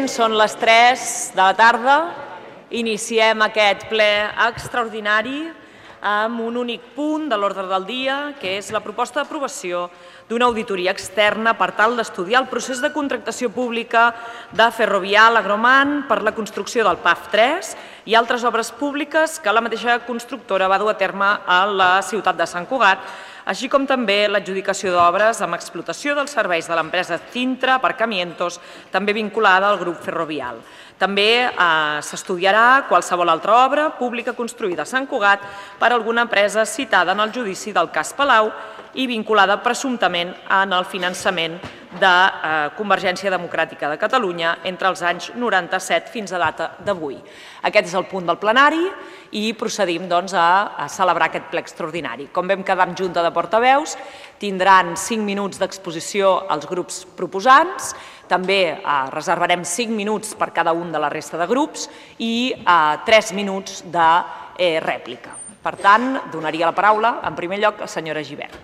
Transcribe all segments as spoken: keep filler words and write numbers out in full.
President, són les tres de la tarda. Iniciem aquest ple extraordinari amb un únic punt de l'ordre del dia, que és la proposta d'aprovació d'una auditoria externa per tal d'estudiar el procés de contractació pública de Ferrovial Agroman per la construcció del P A F tres i altres obres públiques que la mateixa constructora va dur a terme a la ciutat de Sant Cugat, així com també l'adjudicació d'obres amb explotació dels serveis de l'empresa Cintra per Camientos, també vinculada al grup Ferrovial. També eh, s'estudiarà qualsevol altra obra pública construïda a Sant Cugat per alguna empresa citada en el judici del cas Palau i vinculada presumptament en el finançament de eh, Convergència Democràtica de Catalunya entre els anys noranta-set fins a data d'avui. Aquest és el punt del plenari i procedim doncs, a, a celebrar aquest ple extraordinari. Com vam quedar amb Junta de Portaveus, tindran cinc minuts d'exposició als grups proposants, també eh, reservarem cinc minuts per cada un de la resta de grups i eh, tres minuts de eh, rèplica. Per tant, donaria la paraula, en primer lloc, a la senyora Gibert.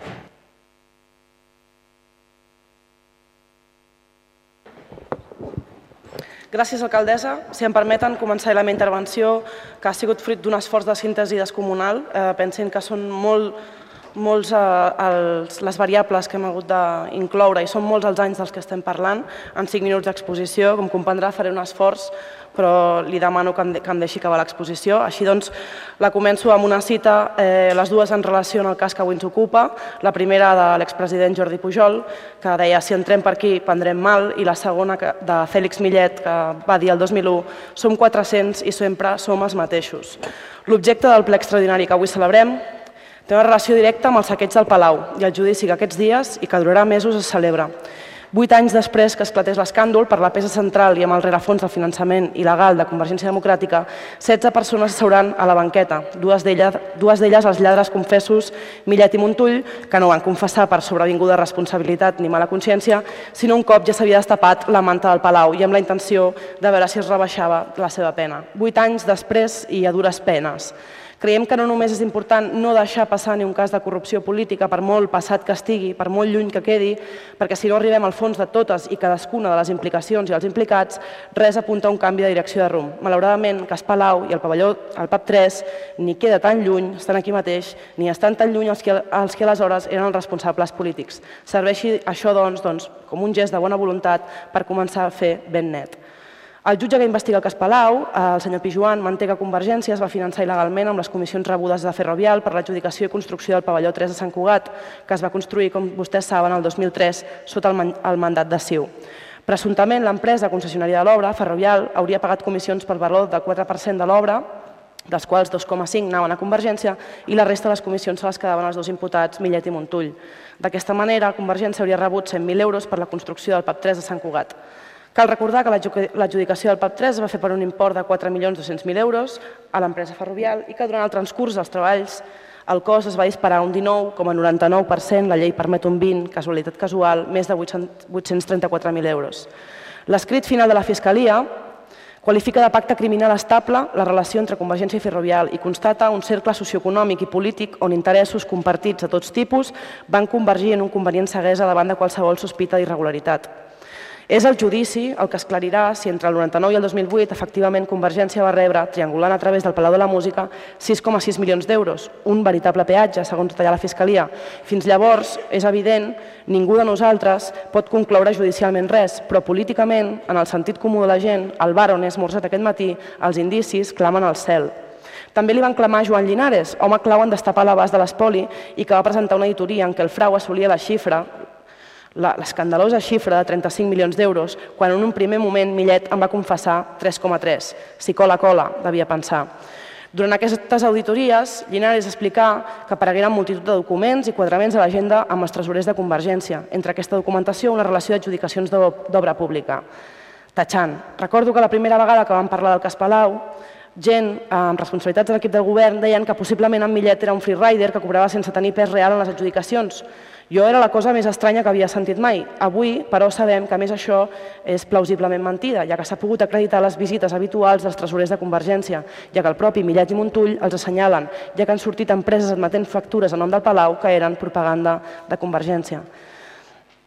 Gràcies, alcaldessa. Si em permeten, començar la meva intervenció, que ha sigut fruit d'un esforç de síntesi descomunal. Eh, pensin que són molt, molts eh, els, les variables que hem hagut d'incloure i són molts els anys dels que estem parlant. En cinc minuts d'exposició, com comprendrà, faré un esforç, però li demano que em, de, que em deixi acabar l'exposició. Així doncs, la començo amb una cita, eh, les dues en relació amb el cas que avui ens ocupa. La primera de l'expresident Jordi Pujol, que deia si entrem per aquí prendrem mal, i la segona de Fèlix Millet, que va dir el dos mil u som quatre-cents i sempre som els mateixos. L'objecte del ple extraordinari que avui celebrem té una relació directa amb el saqueig del Palau i el judici que aquests dies i que durarà mesos es celebra. Vuit anys després que esclatés l'escàndol per la peça central i amb el rerefons del finançament il·legal de Convergència Democràtica, setze persones s'asseuran a la banqueta, dues d'elles dues d'elles els lladres confessos Millet i Montull, que no van confessar per sobrevinguda responsabilitat ni mala consciència, sinó un cop ja s'havia destapat la manta del Palau i amb la intenció de veure si es rebaixava la seva pena. Vuit anys després i a dures penes. Creiem que no només és important no deixar passar ni un cas de corrupció política, per molt passat que estigui, per molt lluny que quedi, perquè si no arribem al fons de totes i cadascuna de les implicacions i els implicats, res apunta a un canvi de direcció de rumb. Malauradament, cas Palau i el pavelló, el P A F tres, ni queda tan lluny, estan aquí mateix, ni estan tan lluny els que, els que aleshores eren els responsables polítics. Serveixi això, doncs, doncs, com un gest de bona voluntat per començar a fer ben net. El jutge que investiga el cas Palau, el senyor Pijuan, manté que Convergència es va finançar il·legalment amb les comissions rebudes de Ferrovial per l'adjudicació i construcció del pavelló tres de Sant Cugat, que es va construir, com vostès saben, el dos mil tres sota el mandat de C I U. Presumptament, l'empresa concessionària de l'obra, Ferrovial, hauria pagat comissions per valor del quatre per cent de l'obra, dels quals dos coma cinc anaven a Convergència i la resta de les comissions se les quedaven els dos imputats, Millet i Montull. D'aquesta manera, Convergència hauria rebut cent mil euros per la construcció del P A F tres de Sant Cugat. Cal recordar que l'adjudicació del P A F tres es va fer per un import de quatre milions dos-cents mil euros a l'empresa Ferrovial i que durant el transcurs dels treballs el cost es va disparar un dinou coma noranta-nou per cent, la llei permet un vint, casualitat casual, més de vuit-cents trenta-quatre mil euros. L'escrit final de la Fiscalia qualifica de pacte criminal estable la relació entre Convergència i Ferrovial i constata un cercle socioeconòmic i polític on interessos compartits de tots tipus van convergir en un convenient ceguesa davant de qualsevol sospita d'irregularitat. És el judici el que esclarirà si entre el noranta-nou i el dos mil vuit efectivament Convergència va rebre, triangulant a través del Palau de la Música, sis coma sis milions d'euros, un veritable peatge, segons detalla la Fiscalia. Fins llavors, és evident, ningú de nosaltres pot concloure judicialment res, però políticament, en el sentit comú de la gent, el bar on he esmorzat aquest matí, els indicis clamen al cel. També li van clamar a Joan Linares, home clau en destapar l'abast de l'espoli i que va presentar una auditoria en què el frau assolia la xifra l'escandalosa xifra de trenta-cinc milions d'euros, quan en un primer moment Millet en va confessar tres coma tres. Si cola, cola, devia pensar. Durant aquestes auditories, Linares explicà que aparegueren multitud de documents i quadraments a l'agenda amb els tresorers de Convergència. Entre aquesta documentació, una relació d'adjudicacions d'obra pública. Tatxant. Recordo que la primera vegada que vam parlar del cas Palau, gent amb responsabilitats de l'equip del govern deien que possiblement en Millet era un freerider que cobrava sense tenir pes real en les adjudicacions. Jo era la cosa més estranya que havia sentit mai. Avui, però, sabem que a més això és plausiblement mentida, ja que s'ha pogut acreditar les visites habituals dels tresorers de Convergència, ja que el propi Millet i Montull els assenyalen, ja que han sortit empreses admetent factures a nom del Palau que eren propaganda de Convergència.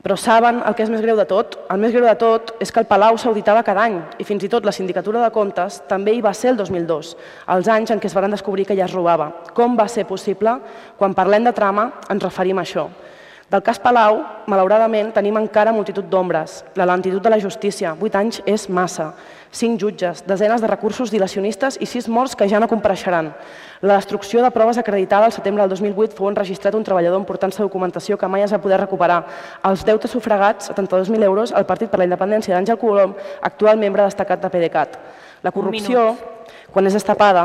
Però saben el que és més greu de tot? El més greu de tot és que el Palau s'auditava cada any i fins i tot la Sindicatura de Comptes també hi va ser el dos mil dos, els anys en què es van descobrir que ja es robava. Com va ser possible? Quan parlem de trama ens referim a això. Del cas Palau, malauradament, tenim encara multitud d'ombres. La lentitud de la justícia, vuit anys és massa. Cinc jutges, desenes de recursos dilacionistes i sis morts que ja no compareixeran. La destrucció de proves acreditada al setembre del dos mil vuit fou enregistrat un treballador amb importància de documentació que mai es va poder recuperar. Els deutes sufragats, setanta-dos mil euros, al Partit per la Independència d'Àngel Colom, actual membre destacat de PDeCAT. La corrupció, quan és destapada,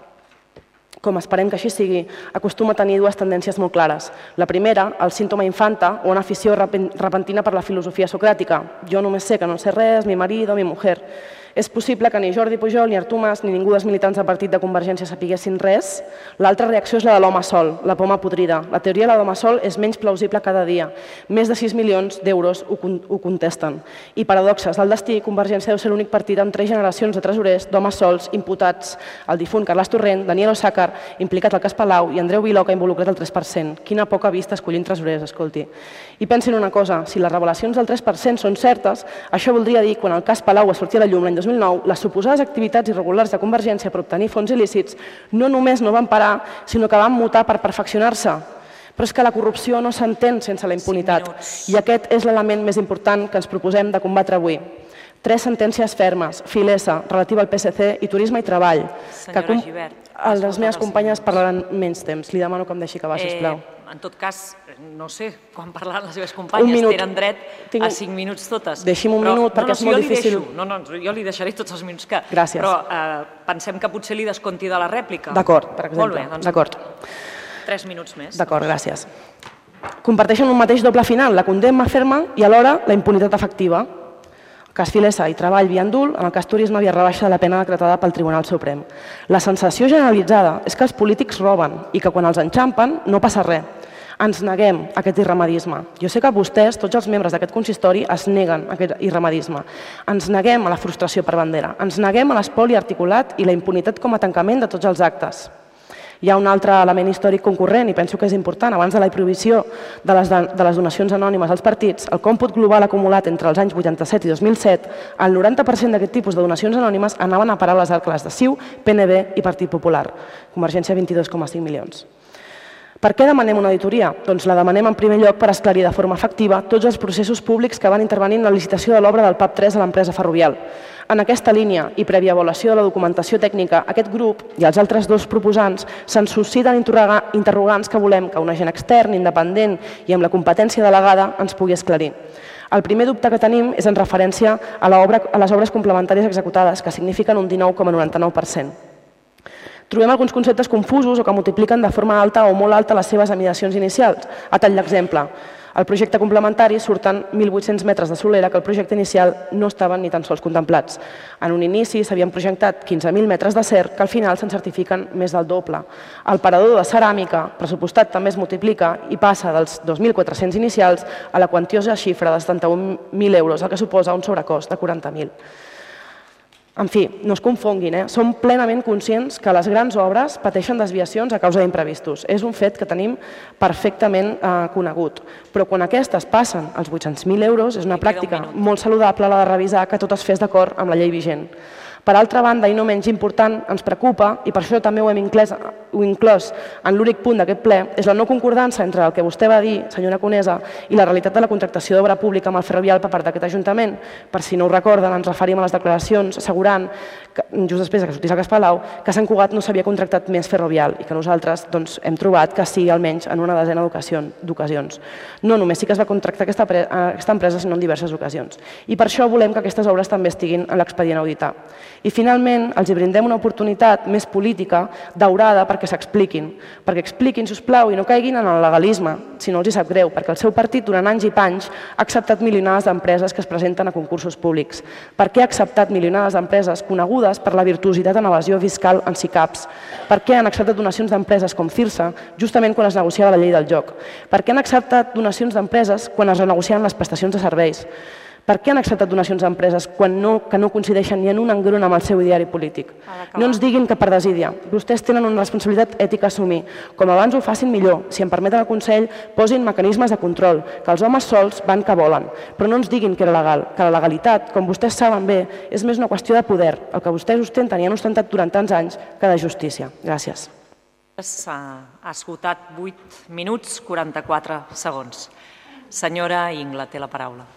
com esperem que així sigui, acostuma a tenir dues tendències molt clares. La primera, el símptoma infanta o una afició repentina per la filosofia socràtica. Jo només sé que no sé res, mi marido, mi mujer. És possible que ni Jordi Pujol, ni Artur Mas, ni ningú dels militants del partit de Convergència sapiguessin res. L'altra reacció és la de l'home sol, la poma podrida. La teoria de l'home sol és menys plausible cada dia. Més de sis milions d'euros ho contesten. I paradoxes del destí, Convergència deu ser l'únic partit amb tres generacions de tresorers, d'homes sols, imputats, el difunt Carles Torrent, Daniel Osàcar, implicat al cas Palau, i Andreu Viló, que ha involucrat el tres per cent. Quina poca vista escollint tresorers, escolti. I pensin una cosa, si les revelacions del tres per cent són certes, això voldria dir, quan el cas Palau va sortir a la llum l'any dos mil nou, les suposades activitats irregulars de Convergència per obtenir fons il·lícits no només no van parar, sinó que van mutar per perfeccionar-se. Però és que la corrupció no s'entén sense la impunitat. I aquest és l'element més important que ens proposem de combatre avui. Tres sentències fermes, Filesa, relativa al P S C, i Turisme i Treball. Senyora Gibert. Les meves companyes parlaran menys temps. Li demano que em deixi acabar, sisplau. En tot cas, no sé, quan parlaran les seves companyes, tenen dret a cinc minuts totes. Deixi'm un minut, perquè és molt difícil. No, no, jo li deixaré tots els minuts que... Gràcies. Però pensem que potser li desconti de la rèplica. D'acord, per exemple. Molt bé, doncs D'acord. tres minuts més. D'acord, gràcies. Comparteixen un mateix doble final, la condemna ferma i alhora la impunitat efectiva. El cas Filesa i Treball via indult, en el cas Turisme via rebaixa de la pena decretada pel Tribunal Suprem. La sensació generalitzada és que els polítics roben i que quan els enxampen no passa res. Ens neguem a aquest irremedisme. Jo sé que vostès, tots els membres d'aquest consistori, es neguen a aquest irremedisme. Ens neguem a la frustració per bandera. Ens neguem a l'espoli articulat i la impunitat com a tancament de tots els actes. Hi ha un altre element històric concurrent i penso que és important. Abans de la prohibició de les, de les donacions anònimes als partits, el còmput global acumulat entre els anys vuitanta-set i dos mil set, el noranta per cent d'aquest tipus de donacions anònimes anaven a parar a les arcles de C I U, P N B i Partit Popular. Convergència, vint-i-dos coma cinc milions. Per què demanem una auditoria? Doncs la demanem en primer lloc per esclarir de forma efectiva tots els processos públics que van intervenir en la licitació de l'obra del P A P tres a l'empresa Ferrovial. En aquesta línia i prèvia avaluació de la documentació tècnica, aquest grup i els altres dos proposants se'n susciten interrogants que volem que un agent extern, independent i amb la competència delegada ens pugui esclarir. El primer dubte que tenim és en referència a les obres complementàries executades, que signifiquen un dinou coma noranta-nou per cent. Trobem alguns conceptes confusos o que multipliquen de forma alta o molt alta les seves emigracions inicials. A tall d'exemple, al projecte complementari surten mil vuit-cents metres de solera que el projecte inicial no estaven ni tan sols contemplats. En un inici s'havien projectat quinze mil metres d'acer que al final se'n certifiquen més del doble. El parador de ceràmica pressupostat també es multiplica i passa dels dos mil quatre-cents inicials a la quantiosa xifra de setanta-un mil euros, el que suposa un sobrecost de quaranta mil. En fi, no es confonguin, eh? Som plenament conscients que les grans obres pateixen desviacions a causa d'imprevistos. És un fet que tenim perfectament conegut. Però quan aquestes passen als vuit-cents mil euros és una pràctica molt saludable la de revisar que tot es fes d'acord amb la llei vigent. Per altra banda, i no menys important, ens preocupa, i per això també ho hem inclòs en l'únic punt d'aquest ple, és la no concordança entre el que vostè va dir, senyora Conesa, i la realitat de la contractació d'obra pública amb el Ferrovial per part d'aquest Ajuntament. Per si no ho recorden, ens referim a les declaracions assegurant, just després que sortís el cas Palau, que Sant Cugat no s'havia contractat més Ferrovial i que nosaltres hem trobat que sí, almenys en una desena d'ocasions. No només sí que es va contractar aquesta empresa, sinó en diverses ocasions. I per això volem que aquestes obres també estiguin en l'expedient a auditar. I finalment els brindem una oportunitat més política, daurada, perquè s'expliquin. Perquè expliquin, sisplau, i no caiguin en el legalisme, si no els hi sap greu, perquè el seu partit durant anys i panys ha acceptat milionades d'empreses que es presenten a concursos públics. Per què ha acceptat milionades d'empreses conegudes per la virtuositat en evasió fiscal en SICAPs? Per què han acceptat donacions d'empreses com Cirsa justament quan es negociava la llei del joc? Per què han acceptat donacions d'empreses quan es renegociaven les prestacions de serveis? Per què han acceptat donacions a empreses quan no, que no coincideixen ni en un engrunt amb el seu ideari polític? No ens diguin que per desídia. Vostès tenen una responsabilitat ètica a assumir. Com abans ho facin millor. Si em permeten el Consell, posin mecanismes de control, que els homes sols van que volen. Però no ens diguin que era legal, que la legalitat, com vostès saben bé, és més una qüestió de poder, el que vostès ostenten i han ostentat durant tants anys, que de justícia. Gràcies. Ha esgotat vuit minuts, quaranta-quatre segons. Senyora Ingla, té la paraula.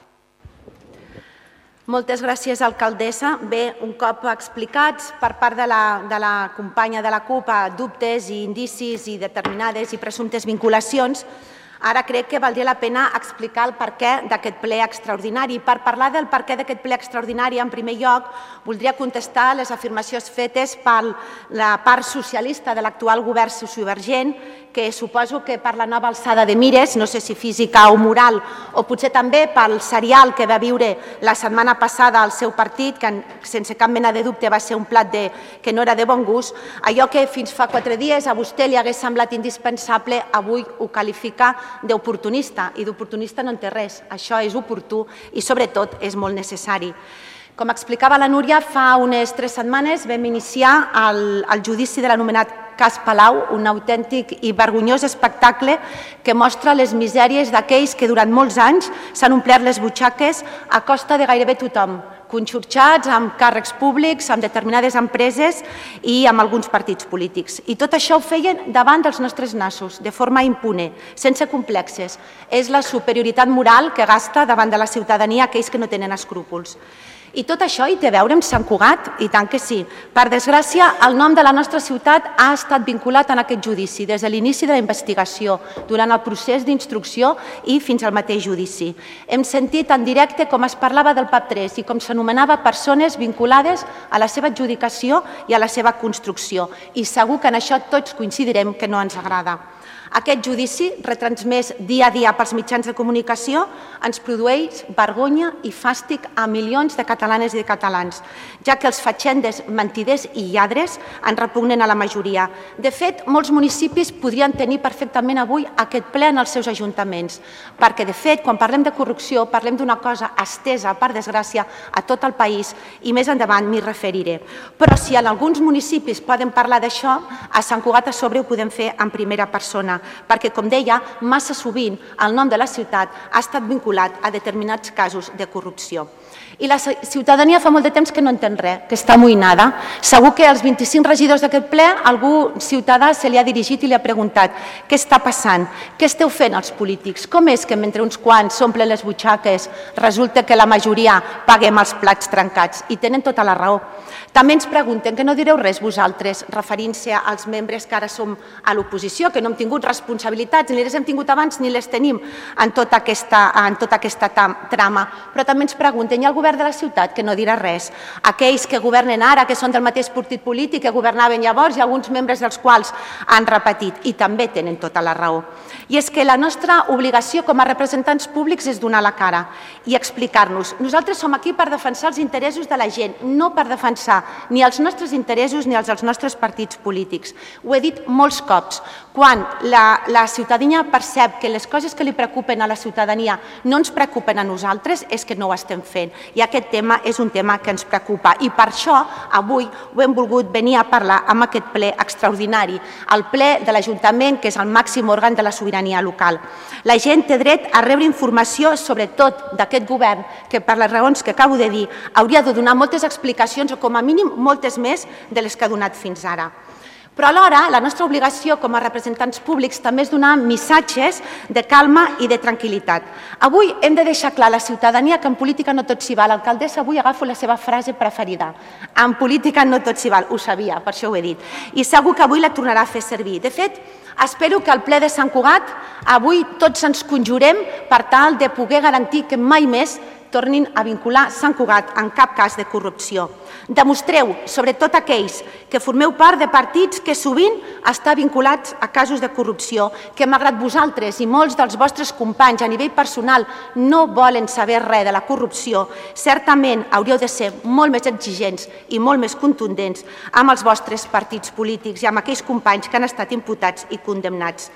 Moltes gràcies, alcaldessa. Bé, un cop explicats per part de la, de la companya de la CUP dubtes i indicis i determinades i presumptes vinculacions, ara crec que valdria la pena explicar el perquè d'aquest ple extraordinari. Per parlar del perquè d'aquest ple extraordinari, en primer lloc, voldria contestar les afirmacions fetes per la part socialista de l'actual govern sociovergent, que suposo que per la nova alçada de mires, no sé si física o moral, o potser també pel serial que va viure la setmana passada al seu partit, que sense cap mena de dubte va ser un plat que no era de bon gust, allò que fins fa quatre dies a vostè li hagués semblat indispensable, avui ho qualifica d'oportunista, i d'oportunista no en té res. Això és oportú i, sobretot, és molt necessari. Com explicava la Núria, fa unes tres setmanes vam iniciar el, el judici de l'anomenat cas Palau, un autèntic i vergonyós espectacle que mostra les misèries d'aquells que durant molts anys s'han omplert les butxaques a costa de gairebé tothom, conxorxats amb càrrecs públics, amb determinades empreses i amb alguns partits polítics. I tot això ho feien davant dels nostres nassos, de forma impune, sense complexes. És la superioritat moral que gasta davant de la ciutadania aquells que no tenen escrúpols. I tot això hi té a veure amb Sant Cugat? I tant que sí. Per desgràcia, el nom de la nostra ciutat ha estat vinculat en aquest judici, des de l'inici de la investigació, durant el procés d'instrucció i fins al mateix judici. Hem sentit en directe com es parlava del P A P tres i com s'anomenava persones vinculades a la seva adjudicació i a la seva construcció. I segur que en això tots coincidirem que no ens agrada. Aquest judici, retransmès dia a dia pels mitjans de comunicació, ens produeix vergonya i fàstic a milions de catalanes i de catalans, ja que els fatxendes, mentiders i lladres en repugnen a la majoria. De fet, molts municipis podrien tenir perfectament avui aquest ple en els seus ajuntaments, perquè, de fet, quan parlem de corrupció, parlem d'una cosa estesa, per desgràcia, a tot el país, i més endavant m'hi referiré. Però si en alguns municipis poden parlar d'això, a Sant Cugat a sobre ho podem fer en primera persona, perquè, com deia, massa sovint el nom de la ciutat ha estat vinculat a determinats casos de corrupció. I la ciutadania fa molt de temps que no entén res, que està amoïnada. Segur que als vint-i-cinc regidors d'aquest ple algú ciutadà se li ha dirigit i li ha preguntat què està passant, què esteu fent els polítics, com és que mentre uns quants s'omplen les butxaques resulta que la majoria paguem els plats trencats? I tenen tota la raó. També ens pregunten que no direu res vosaltres, referint-se als membres que ara som a l'oposició, que no hem tingut responsabilitats, ni les hem tingut abans ni les tenim en tota aquesta, en tota aquesta trama. Però també ens pregunten, hi ha el govern de la ciutat que no dirà res? Aquells que governen ara, que són del mateix partit polític que governaven llavors i alguns membres dels quals han repetit, i també tenen tota la raó. I és que la nostra obligació com a representants públics és donar la cara i explicar-nos. Nosaltres som aquí per defensar els interessos de la gent, no per defensar ni els nostres interessos ni els dels nostres partits polítics. Ho he dit molts cops. Quan la, la ciutadania percep que les coses que li preocupen a la ciutadania no ens preocupen a nosaltres, és que no ho estem fent. I aquest tema és un tema que ens preocupa. I per això avui ho hem volgut venir a parlar amb aquest ple extraordinari, el ple de l'Ajuntament, que és el màxim òrgan de la sobirania local. La gent té dret a rebre informació, sobretot d'aquest govern, que per les raons que acabo de dir hauria de donar moltes explicacions o com a mínim moltes més de les que ha donat fins ara. Però alhora, la nostra obligació com a representants públics també és donar missatges de calma i de tranquil·litat. Avui hem de deixar clar a la ciutadania que en política no tot s'hi val. L'alcaldessa avui agafo la seva frase preferida. En política no tot s'hi val. Ho sabia, per això ho he dit. I segur que avui la tornarà a fer servir. De fet, espero que al ple de Sant Cugat avui tots ens conjurem per tal de poder garantir que mai més tornin a vincular Sant Cugat en cap cas de corrupció. Demostreu, sobretot aquells que formeu part de partits que sovint estan vinculats a casos de corrupció, que malgrat vosaltres i molts dels vostres companys a nivell personal no volen saber res de la corrupció, certament hauríeu de ser molt més exigents i molt més contundents amb els vostres partits polítics i amb aquells companys que han estat imputats i condemnats.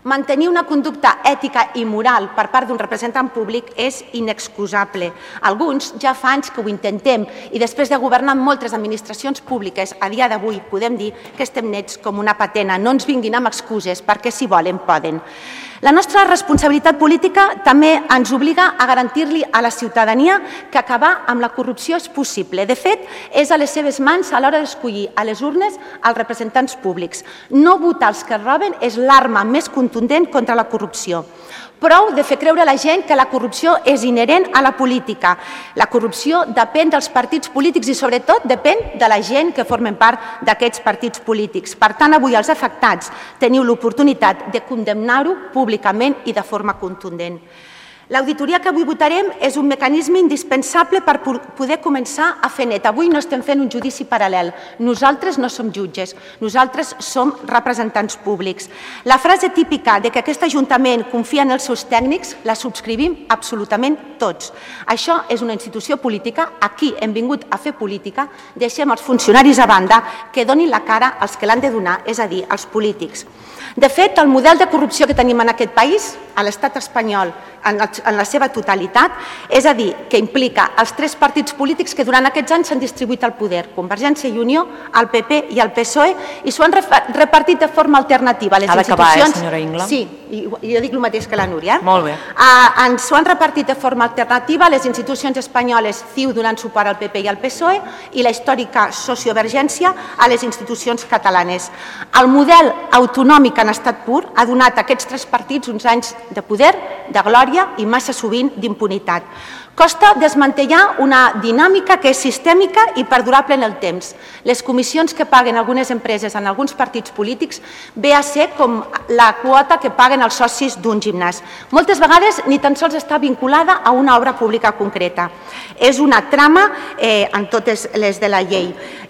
Mantenir una conducta ètica i moral per part d'un representant públic és inexcusable. Alguns ja fa anys que ho intentem i després de governar moltes administracions públiques, a dia d'avui podem dir que estem nets com una patena. No ens vinguin amb excuses perquè si volen poden. La nostra responsabilitat política també ens obliga a garantir-li a la ciutadania que acabar amb la corrupció és possible. De fet, és a les seves mans a l'hora d'escollir a les urnes els representants públics. No votar els que roben és l'arma més contundent contra la corrupció. Prou de fer creure a la gent que la corrupció és inherent a la política. La corrupció depèn dels partits polítics i, sobretot, depèn de la gent que formen part d'aquests partits polítics. Per tant, avui els afectats teniu l'oportunitat de condemnar-ho públicament i de forma contundent. L'auditoria que avui votarem és un mecanisme indispensable per poder començar a fer net. Avui no estem fent un judici paral·lel. Nosaltres no som jutges, nosaltres som representants públics. La frase típica de que aquest Ajuntament confia en els seus tècnics la subscrivim absolutament tots. Això és una institució política, aquí hem vingut a fer política, deixem els funcionaris a banda que donin la cara als que l'han de donar, és a dir, als polítics. De fet, el model de corrupció que tenim en aquest país, a l'estat espanyol, en la seva totalitat, és a dir, que implica els tres partits polítics que durant aquests anys s'han distribuït el poder, Convergència i Unió, el P P i el P S O E, i s'ho han repartit de forma alternativa a les institucions. Ha d'acabar, eh, senyora Ingla? Sí, i jo dic el mateix que la Núria. Molt bé. S'ho han repartit de forma alternativa a les institucions espanyoles, C I U donant suport al P P i al P S O E, i la històrica sociovergència a les institucions catalanes. El model autonòmic en estat pur ha donat a aquests tres partits uns anys de poder, de glòria i massa sovint d'impunitat. Costa desmantellar una dinàmica que és sistèmica i perdurable en el temps. Les comissions que paguen algunes empreses en alguns partits polítics ve a ser com la quota que paguen els socis d'un gimnàs. Moltes vegades ni tan sols està vinculada a una obra pública concreta. És una trama en totes les de la llei.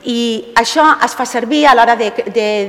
I això es fa servir a l'hora de...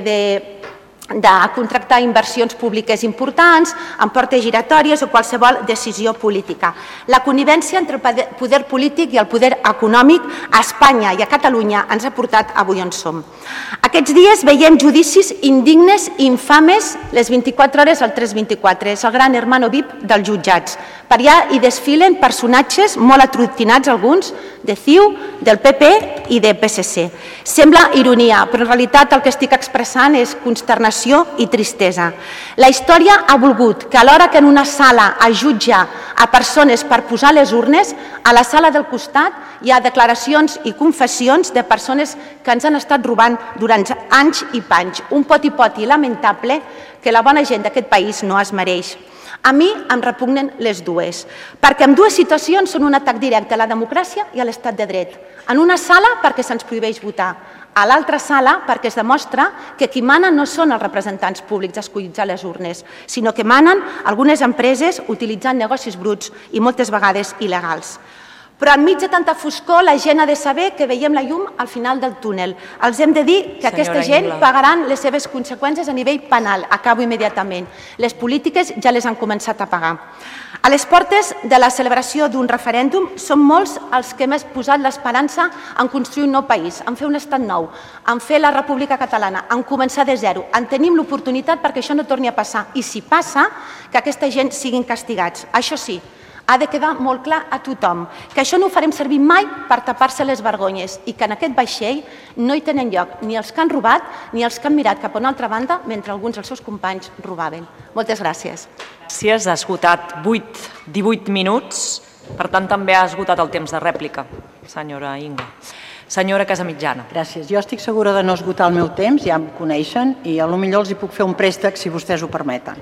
de de contractar inversions públiques importants, en portes giratòries o qualsevol decisió política. La connivència entre el poder polític i el poder econòmic a Espanya i a Catalunya ens ha portat avui on som. Aquests dies veiem judicis indignes i infames les vint-i-quatre hores al tres vint-i-quatre. És el gran hermano V I P dels jutjats. Per allà hi desfilen personatges molt atrotinats, alguns, de C I U, del P P i de P S C. Sembla ironia, però en realitat el que estic expressant és consternació i tristesa. La història ha volgut que alhora que en una sala es jutja a persones per posar les urnes, a la sala del costat hi ha declaracions i confessions de persones que ens han estat robant durant anys i panys. Un poti-poti lamentable que la bona gent d'aquest país no es mereix. A mi em repugnen les dues, perquè en dues situacions són un atac directe a la democràcia i a l'estat de dret. En una sala perquè se'ns prohibeix votar, a l'altra sala perquè es demostra que qui mana no són els representants públics escollits a les urnes, sinó que manen algunes empreses utilitzant negocis bruts i moltes vegades il·legals. Però enmig de tanta foscor la gent ha de saber que veiem la llum al final del túnel. Els hem de dir que aquesta gent pagaran les seves conseqüències a nivell penal. Acabo immediatament. Les polítiques ja les han començat a pagar. A les portes de la celebració d'un referèndum són molts els que hem posat l'esperança en construir un nou país, en fer un estat nou, en fer la República Catalana, en començar de zero. En tenim l'oportunitat perquè això no torni a passar. I si passa, que aquesta gent siguin castigats. Això sí, ha de quedar molt clar a tothom que això no ho farem servir mai per tapar-se les vergonyes i que en aquest vaixell no hi tenen lloc ni els que han robat ni els que han mirat cap a una altra banda mentre alguns dels seus companys robaven. Moltes gràcies. Gràcies. Ha esgotat divuit minuts, per tant també ha esgotat el temps de rèplica, senyora Inga. Senyora Casamitjana. Gràcies. Jo estic segura de no esgotar el meu temps, ja em coneixen, i potser els hi puc fer un préstec si vostès ho permeten.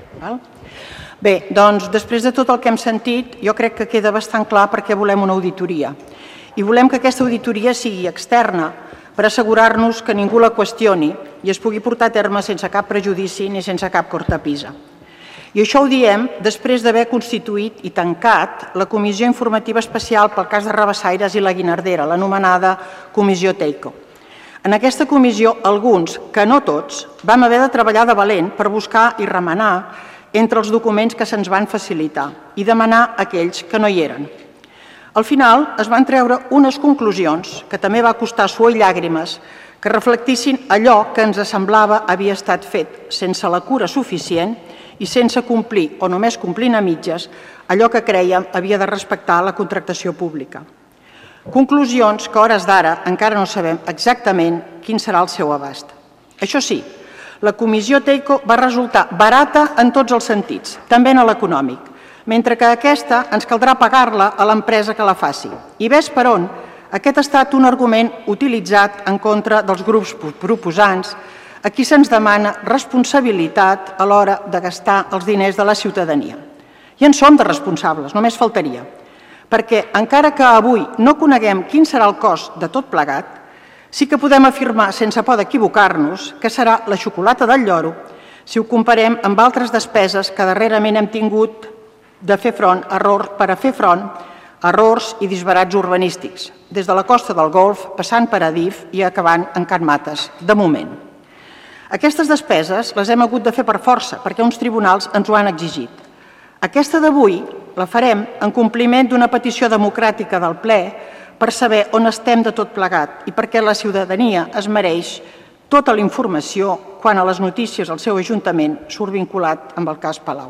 Bé, doncs, després de tot el que hem sentit, jo crec que queda bastant clar per què volem una auditoria. I volem que aquesta auditoria sigui externa per assegurar-nos que ningú la qüestioni i es pugui portar a terme sense cap prejudici ni sense cap cortapisa. I això ho diem després d'haver constituït i tancat la Comissió Informativa Especial pel cas de Rabassaires i la Guinardera, l'anomenada Comissió Teico. En aquesta comissió, alguns, que no tots, vam haver de treballar de valent per buscar i remenar entre els documents que se'ns van facilitar i demanar a aquells que no hi eren. Al final es van treure unes conclusions, que també va costar suor i llàgrimes, que reflectissin allò que ens semblava havia estat fet sense la cura suficient i sense complir o només complint a mitges allò que creiem havia de respectar la contractació pública. Conclusions que a hores d'ara encara no sabem exactament quin serà el seu abast. Això sí, la comissió Teico va resultar barata en tots els sentits, també en l'econòmic, mentre que aquesta ens caldrà pagar-la a l'empresa que la faci. I ves per on, aquest ha estat un argument utilitzat en contra dels grups proposants a qui se'ns demana responsabilitat a l'hora de gastar els diners de la ciutadania. I en som de responsables, només faltaria, perquè encara que avui no coneguem quin serà el cost de tot plegat, sí que podem afirmar, sense por d'equivocar-nos, que serà la xocolata del lloro si ho comparem amb altres despeses que darrerament hem tingut de fer front a errors per a fer front a errors i disbarats urbanístics, des de la costa del Golf, passant per Adif i acabant en Can Mates, de moment. Aquestes despeses les hem hagut de fer per força, perquè uns tribunals ens ho han exigit. Aquesta d'avui la farem en compliment d'una petició democràtica del ple per saber on estem de tot plegat i perquè la ciutadania es mereix tota la informació quan a les notícies el seu ajuntament surt vinculat amb el cas Palau.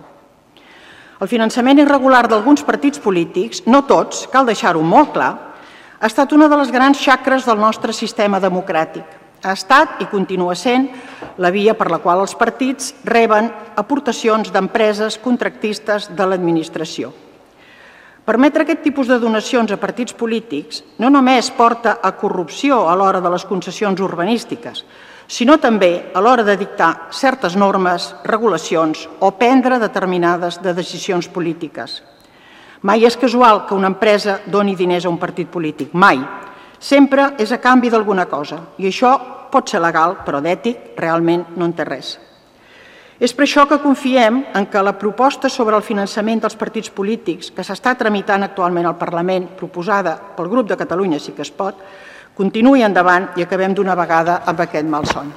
El finançament irregular d'alguns partits polítics, no tots, cal deixar-ho molt clar, ha estat una de les grans xacres del nostre sistema democràtic. Ha estat i continua sent la via per la qual els partits reben aportacions d'empreses contractistes de l'administració. Permetre aquest tipus de donacions a partits polítics no només porta a corrupció a l'hora de les concessions urbanístiques, sinó també a l'hora de dictar certes normes, regulacions o prendre determinades decisions polítiques. Mai és casual que una empresa doni diners a un partit polític, mai. Sempre és a canvi d'alguna cosa i això pot ser legal, però d'ètic realment no en té res. És per això que confiem en que la proposta sobre el finançament dels partits polítics que s'està tramitant actualment al Parlament, proposada pel grup de Catalunya Sí que es pot, continuï endavant i acabem d'una vegada amb aquest malson.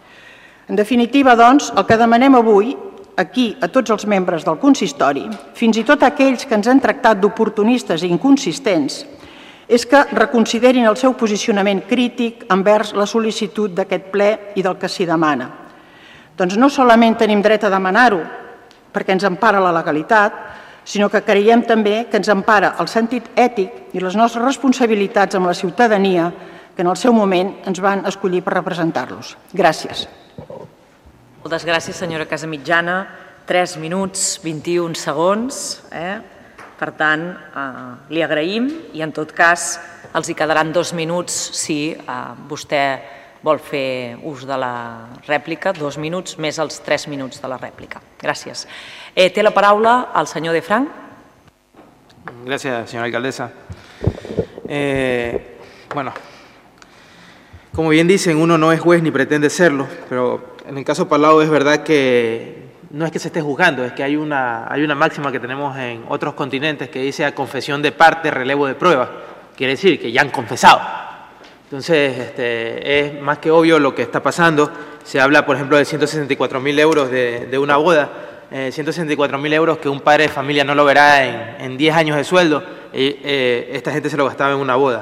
En definitiva, doncs, el que demanem avui, aquí, a tots els membres del consistori, fins i tot aquells que ens han tractat d'oportunistes i inconsistents, és que reconsiderin el seu posicionament crític envers la sol·licitud d'aquest ple i del que s'hi demana. Doncs no solament tenim dret a demanar-ho, perquè ens empara la legalitat, sinó que creiem també que ens empara el sentit ètic i les nostres responsabilitats amb la ciutadania que en el seu moment ens van escollir per representar-los. Gràcies. Moltes gràcies, senyora Casamitjana. tres minuts, vint-i-un segons. Per tant, li agraïm i en tot cas els hi quedaran dos minuts si vostè vol fer ús de la rèplica, dos minuts més els tres minuts de la rèplica. Gràcies. Té la paraula el senyor De Frank. Gracias, señora alcaldesa. Eh, bueno, como bien dicen, uno no es juez ni pretende serlo, pero en el caso Palau es verdad que no es que se esté juzgando, es que hay una, hay una máxima que tenemos en otros continentes que dice a confesión de parte, relevo de prueba. Quiere decir que ya han confesado. Entonces, este, es más que obvio lo que está pasando. Se habla, por ejemplo, de ciento sesenta y cuatro mil euros de, de una boda. Eh, ciento sesenta y cuatro mil euros que un padre de familia no lo verá en, en diez años de sueldo. Y, eh, esta gente se lo gastaba en una boda.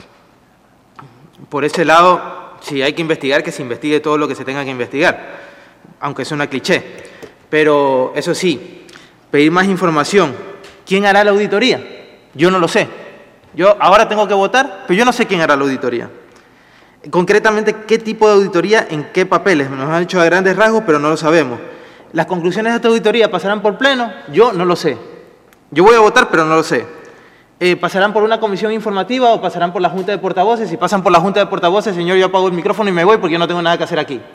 Por ese lado, si hay que investigar, que se investigue todo lo que se tenga que investigar, aunque es una cliché. Pero eso sí, pedir más información. ¿Quién hará la auditoría? Yo no lo sé. Yo ahora tengo que votar, pero yo no sé quién hará la auditoría. Concretamente, ¿qué tipo de auditoría, en qué papeles? Nos han dicho a grandes rasgos, pero no lo sabemos. ¿Las conclusiones de esta auditoría pasarán por pleno? Yo no lo sé. Yo voy a votar, pero no lo sé. Eh, ¿Pasarán por una comisión informativa o pasarán por la Junta de Portavoces? Si pasan por la Junta de Portavoces, señor, yo apago el micrófono y me voy porque yo no tengo nada que hacer aquí.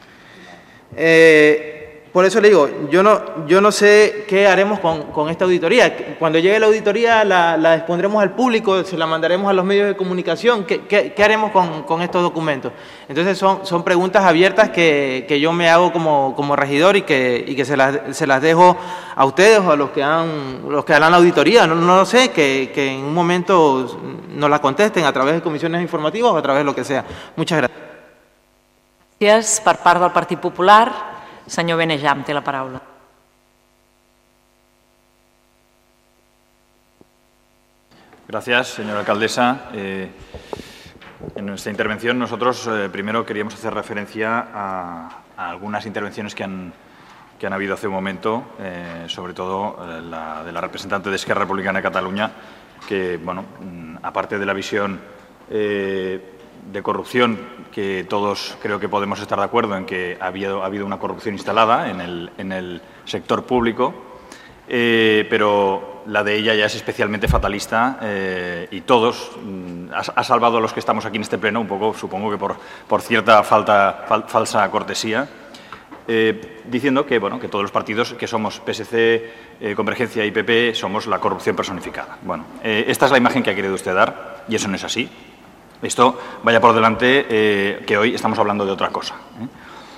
Eh... Por eso le digo, yo no, yo no sé qué haremos con, con esta auditoría. Cuando llegue la auditoría la, la expondremos al público, se la mandaremos a los medios de comunicación. ¿Qué, qué, qué haremos con, con estos documentos? Entonces son, son preguntas abiertas que, que yo me hago como, como regidor y que, y que se, las, se las dejo a ustedes o a los que, han, los que harán la auditoría. No, no lo sé, que, que en un momento nos la contesten a través de comisiones informativas o a través de lo que sea. Muchas gracias. Gràcies. Per part del Partit Popular, senyor Benejam, té la paraula. Gracias, señora alcaldesa. Eh, en nuestra intervención nosotros eh, primero queríamos hacer referencia a, a algunas intervenciones que han que han habido hace un momento, eh, sobre todo eh, la de la representante de Esquerra Republicana de Cataluña, que, bueno, aparte de la visión eh, de corrupción, que todos creo que podemos estar de acuerdo en que ha habido, ha habido una corrupción instalada en el, en el sector público, eh, pero la de ella ya es especialmente fatalista eh, y todos mm, ha, ha salvado a los que estamos aquí en este pleno, un poco, supongo que por, por cierta falta, fal, falsa cortesía, Eh, diciendo que, bueno, que todos los partidos que somos P S C, eh, Convergencia y P P somos la corrupción personificada. Bueno, eh, esta es la imagen que ha querido usted dar y eso no es así. Esto vaya por delante eh, que hoy estamos hablando de otra cosa. ¿eh?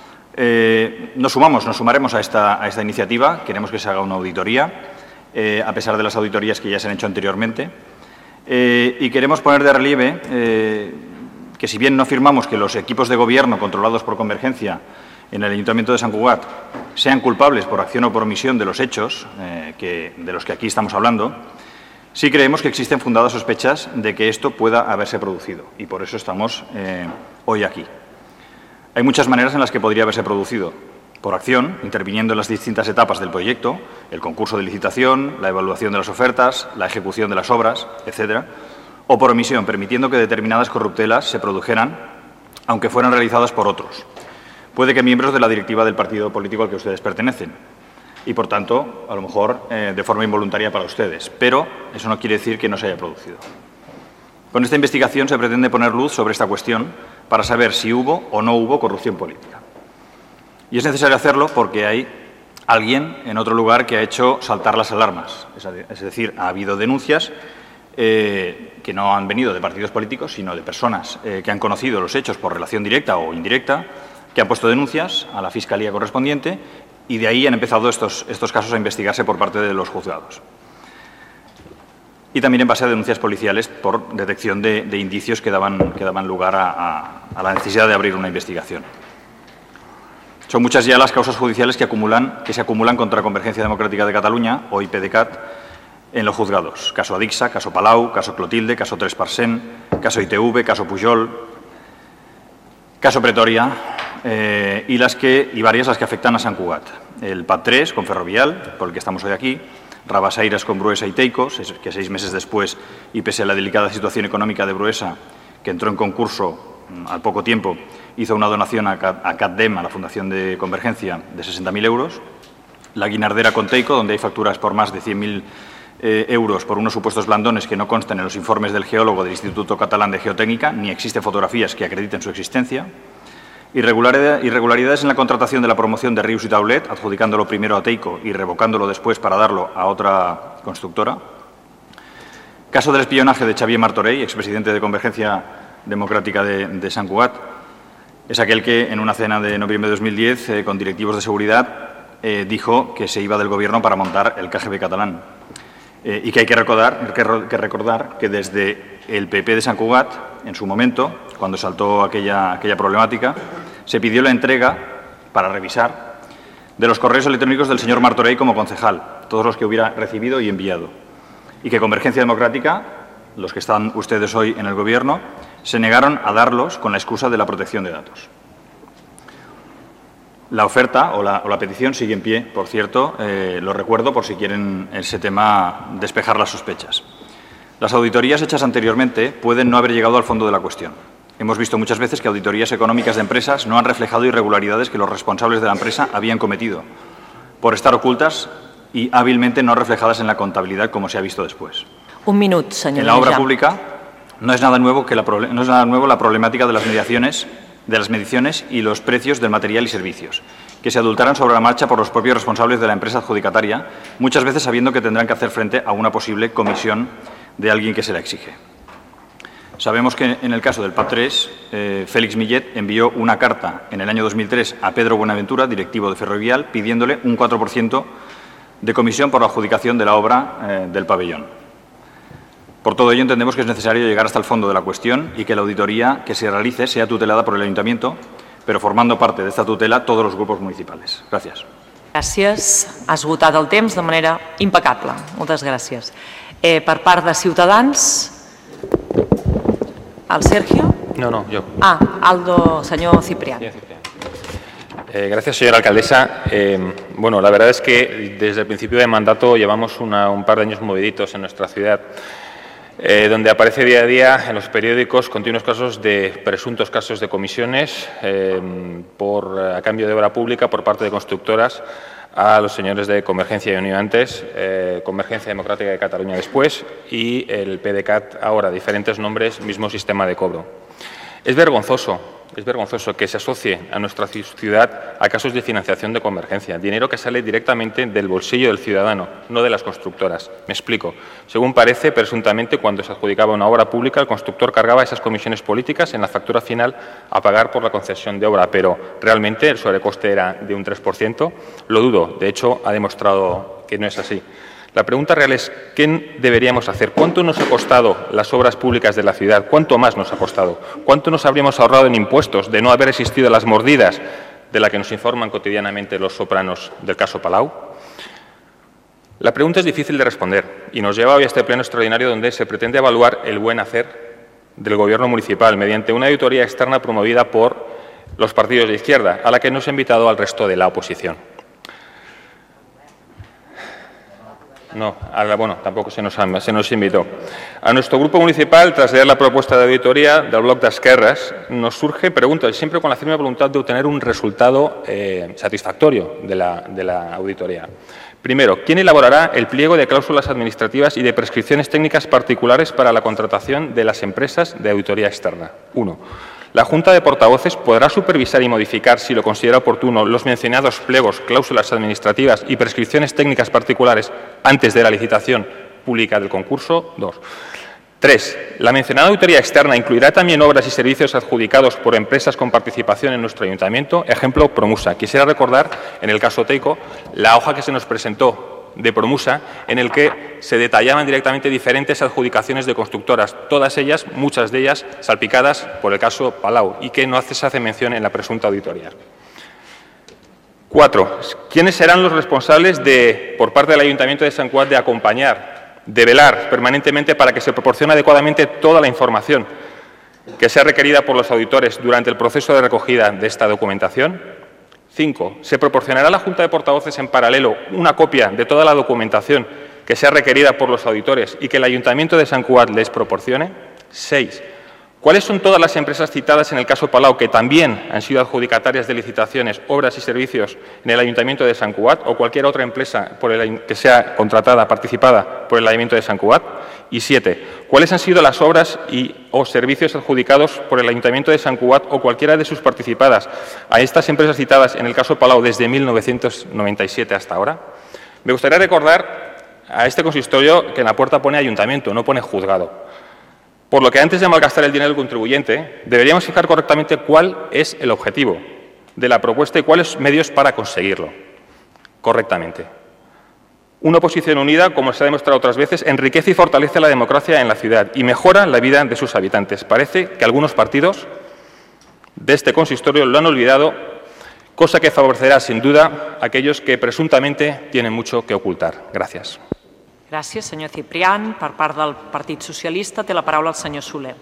Eh, nos sumamos, nos sumaremos a esta, a esta iniciativa. Queremos que se haga una auditoría, eh, a pesar de las auditorías que ya se han hecho anteriormente. Eh, y queremos poner de relieve eh, que, si bien no afirmamos que los equipos de gobierno controlados por Convergencia en el Ayuntamiento de Sant Cugat sean culpables por acción o por omisión de los hechos eh, que, de los que aquí estamos hablando, sí creemos que existen fundadas sospechas de que esto pueda haberse producido y por eso estamos eh, hoy aquí. Hay muchas maneras en las que podría haberse producido. Por acción, interviniendo en las distintas etapas del proyecto, el concurso de licitación, la evaluación de las ofertas, la ejecución de las obras, etcétera, o por omisión, permitiendo que determinadas corruptelas se produjeran, aunque fueran realizadas por otros. Puede que miembros de la directiva del partido político al que ustedes pertenecen y, por tanto, a lo mejor eh, de forma involuntaria para ustedes. Pero eso no quiere decir que no se haya producido. Con esta investigación se pretende poner luz sobre esta cuestión para saber si hubo o no hubo corrupción política. Y es necesario hacerlo porque hay alguien en otro lugar que ha hecho saltar las alarmas. Es decir, ha habido denuncias eh, que no han venido de partidos políticos, sino de personas eh, que han conocido los hechos por relación directa o indirecta, que han puesto denuncias a la Fiscalía correspondiente y de ahí han empezado estos, estos casos a investigarse por parte de los juzgados. Y también en base a denuncias policiales por detección de, de indicios que daban, que daban lugar a, a, a la necesidad de abrir una investigación. Son muchas ya las causas judiciales que, acumulan, que se acumulan contra Convergencia Democrática de Cataluña, o I P D C A T, en los juzgados. Caso Adixa, caso Palau, caso Clotilde, caso tres per cent, caso I T V, caso Pujol, caso Pretoria, eh, y, las que, y varias las que afectan a Sant Cugat. El P A T tres con Ferrovial, por el que estamos hoy aquí, Rabasairas con Bruesa y Teico, que seis meses después, y pese a la delicada situación económica de Bruesa, que entró en concurso al poco tiempo, hizo una donación a CatDem, a la Fundación de Convergencia, de sesenta mil euros. La Guinardera con Teico, donde hay facturas por más de cien mil eh, euros por unos supuestos blandones que no constan en los informes del geólogo del Instituto Catalán de Geotécnica, ni existen fotografías que acrediten su existencia. Irregularidades en la contratación de la promoción de Rius y Taulet, adjudicándolo primero a Teico y revocándolo después para darlo a otra constructora. Caso del espionaje de Xavier Martorell, expresidente de Convergencia Democrática de, de Sant Cugat. Es aquel que, en una cena de noviembre de dos mil diez, eh, con directivos de seguridad, eh, dijo que se iba del Gobierno para montar el K G B catalán. Eh, y que hay que recordar, que, que recordar que desde el P P de Sant Cugat, en su momento, cuando saltó aquella, aquella problemática, se pidió la entrega, para revisar, de los correos electrónicos del señor Martorell como concejal, todos los que hubiera recibido y enviado. Y que Convergencia Democrática, los que están ustedes hoy en el Gobierno, se negaron a darlos con la excusa de la protección de datos. La oferta o la, o la petición sigue en pie, por cierto, eh, lo recuerdo por si quieren ese tema despejar las sospechas. Las auditorías hechas anteriormente pueden no haber llegado al fondo de la cuestión. Hemos visto muchas veces que auditorías económicas de empresas no han reflejado irregularidades que los responsables de la empresa habían cometido, por estar ocultas y hábilmente no reflejadas en la contabilidad, como se ha visto después. Un minuto, señor. En la obra pública no es nada nuevo que la, no es nada nuevo la problemática de las mediaciones, de las mediciones y los precios del material y servicios, que se adulteran sobre la marcha por los propios responsables de la empresa adjudicataria, muchas veces sabiendo que tendrán que hacer frente a una posible comisión de alguien que se la exige. Sabemos que en el caso del P A T tres, eh, Félix Millet envió una carta en el año dos mil tres a Pedro Buenaventura, directivo de Ferrovial, pidiéndole un cuatro por ciento de comisión por la adjudicación de la obra eh, del pabellón. Por todo ello, entendemos que es necesario llegar hasta el fondo de la cuestión y que la auditoría que se realice sea tutelada por el Ayuntamiento, pero formando parte de esta tutela todos los grupos municipales. Gràcies. Gràcies. Ha esgotat el temps de manera impecable. Moltes gràcies. Eh, per part de Ciutadans, el Sergio? No, no, jo. Ah, Aldo, senyor Ciprián. Sí, Ciprián. Eh, gracias, señora alcaldesa. Eh, bueno, la verdad es que desde el principio de mandato llevamos una, un par de años moviditos en nuestra ciudad, eh, donde aparece día a día en los periódicos continuos casos de presuntos casos de comisiones eh, por, a cambio de obra pública por parte de constructoras a los señores de Convergencia y Unió antes, eh, Convergencia Democrática de Cataluña después y el P D C A T ahora, diferentes nombres, mismo sistema de cobro. Es vergonzoso. Es vergonzoso que se asocie a nuestra ciudad a casos de financiación de Convergencia, dinero que sale directamente del bolsillo del ciudadano, no de las constructoras. Me explico. Según parece, presuntamente, cuando se adjudicaba una obra pública, el constructor cargaba esas comisiones políticas en la factura final a pagar por la concesión de obra, pero realmente el sobrecoste era de un tres por ciento. Lo dudo. De hecho, ha demostrado que no es así. La pregunta real es, ¿qué deberíamos hacer? ¿Cuánto nos ha costado las obras públicas de la ciudad? ¿Cuánto más nos ha costado? ¿Cuánto nos habríamos ahorrado en impuestos de no haber existido las mordidas de las que nos informan cotidianamente los sopranos del caso Palau? La pregunta es difícil de responder y nos lleva hoy a este pleno extraordinario donde se pretende evaluar el buen hacer del Gobierno municipal mediante una auditoría externa promovida por los partidos de izquierda, a la que nos ha invitado al resto de la oposición. No, a la, bueno, tampoco se nos, se nos invitó. A nuestro grupo municipal, tras leer la propuesta de auditoría del Bloc d'Esquerres, nos surge preguntas, siempre con la firme voluntad de obtener un resultado eh, satisfactorio de la, de la auditoría. Primero, ¿quién elaborará el pliego de cláusulas administrativas y de prescripciones técnicas particulares para la contratación de las empresas de auditoría externa? Uno. La Junta de Portavoces podrá supervisar y modificar, si lo considera oportuno, los mencionados pliegos, cláusulas administrativas y prescripciones técnicas particulares antes de la licitación pública del concurso. Dos. Tres. La mencionada auditoría externa incluirá también obras y servicios adjudicados por empresas con participación en nuestro ayuntamiento. Ejemplo, Promusa. Quisiera recordar, en el caso Teico, la hoja que se nos presentó de Promusa, en el que se detallaban directamente diferentes adjudicaciones de constructoras, todas ellas, muchas de ellas, salpicadas por el caso Palau, y que no se hace mención en la presunta auditoría. Cuatro. ¿Quiénes serán los responsables de, por parte del Ayuntamiento de Sant Cugat, de acompañar, de velar permanentemente para que se proporcione adecuadamente toda la información que sea requerida por los auditores durante el proceso de recogida de esta documentación? Cinco. ¿Se proporcionará a la Junta de Portavoces en paralelo una copia de toda la documentación que sea requerida por los auditores y que el Ayuntamiento de Sant Cugat les proporcione? Seis. ¿Cuáles son todas las empresas citadas en el caso Palau que también han sido adjudicatarias de licitaciones, obras y servicios en el Ayuntamiento de Sant Cugat o cualquier otra empresa por el, que sea contratada, participada por el Ayuntamiento de Sant Cugat? Y siete. ¿Cuáles han sido las obras y o servicios adjudicados por el Ayuntamiento de Sant Cugat o cualquiera de sus participadas a estas empresas citadas en el caso Palau desde mil novecientos noventa y siete hasta ahora? Me gustaría recordar a este consistorio que en la puerta pone ayuntamiento, no pone juzgado. Por lo que antes de malgastar el dinero del contribuyente, deberíamos fijar correctamente cuál es el objetivo de la propuesta y cuáles medios para conseguirlo correctamente. Una oposición unida, como se ha demostrado otras veces, enriquece y fortalece la democracia en la ciudad y mejora la vida de sus habitantes. Parece que algunos partidos de este consistorio lo han olvidado, cosa que favorecerá sin duda a aquellos que presuntamente tienen mucho que ocultar. Gracias. Gràcies, senyor Ciprián. Per part del Partit Socialista té la paraula el senyor Soler.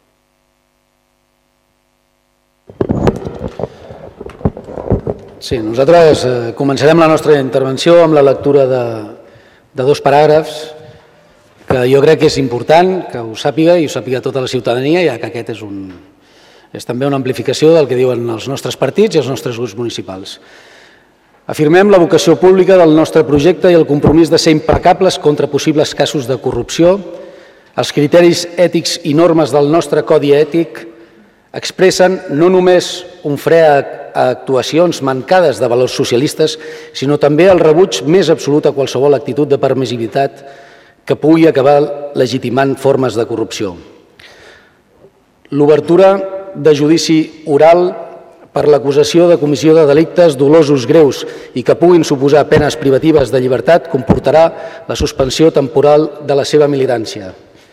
Sí, nosaltres eh, començarem la nostra intervenció amb la lectura de, de dos paràgrafs que jo crec que és important que ho sàpiga i ho sàpiga tota la ciutadania, ja que aquest és, un, és també una amplificació del que diuen els nostres partits i els nostres grups municipals. Afirmem la vocació pública del nostre projecte i el compromís de ser implacables contra possibles casos de corrupció. Els criteris ètics i normes del nostre codi ètic expressen no només un fre a actuacions mancades de valors socialistes, sinó també el rebuig més absolut a qualsevol actitud de permissivitat que pugui acabar legitimant formes de corrupció. L'obertura de judici oral per l'acusació de comissió de delictes dolosos greus i que puguin suposar penes privatives de llibertat comportarà la suspensió temporal de la seva militància.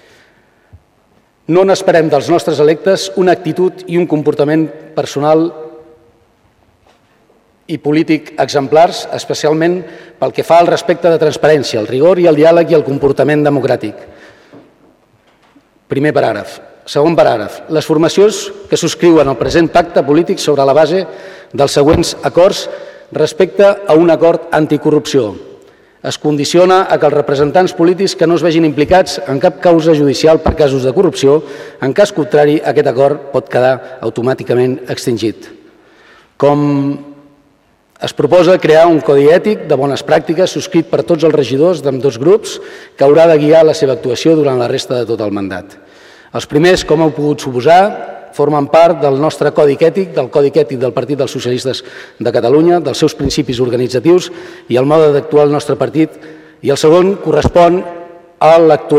No n'esperem dels nostres electes una actitud i un comportament personal i polític exemplars, especialment pel que fa al respecte de transparència, el rigor i el diàleg i el comportament democràtic. Primer paràgraf. Segon paràgraf. Les formacions que subscriuen el present pacte polític sobre la base dels següents acords respecte a un acord anticorrupció. Es condiciona a que els representants polítics que no es vegin implicats en cap causa judicial per casos de corrupció, en cas contrari, aquest acord pot quedar automàticament extingit. Com es proposa crear un codi ètic de bones pràctiques subscrit per tots els regidors d'ambdós grups que haurà de guiar la seva actuació durant la resta de tot el mandat. Els primers, com heu pogut suposar, formen part del nostre codi ètic, del codi ètic del Partit dels Socialistes de Catalunya, dels seus principis organitzatius i el mode d'actuar del nostre partit, i el segon correspon a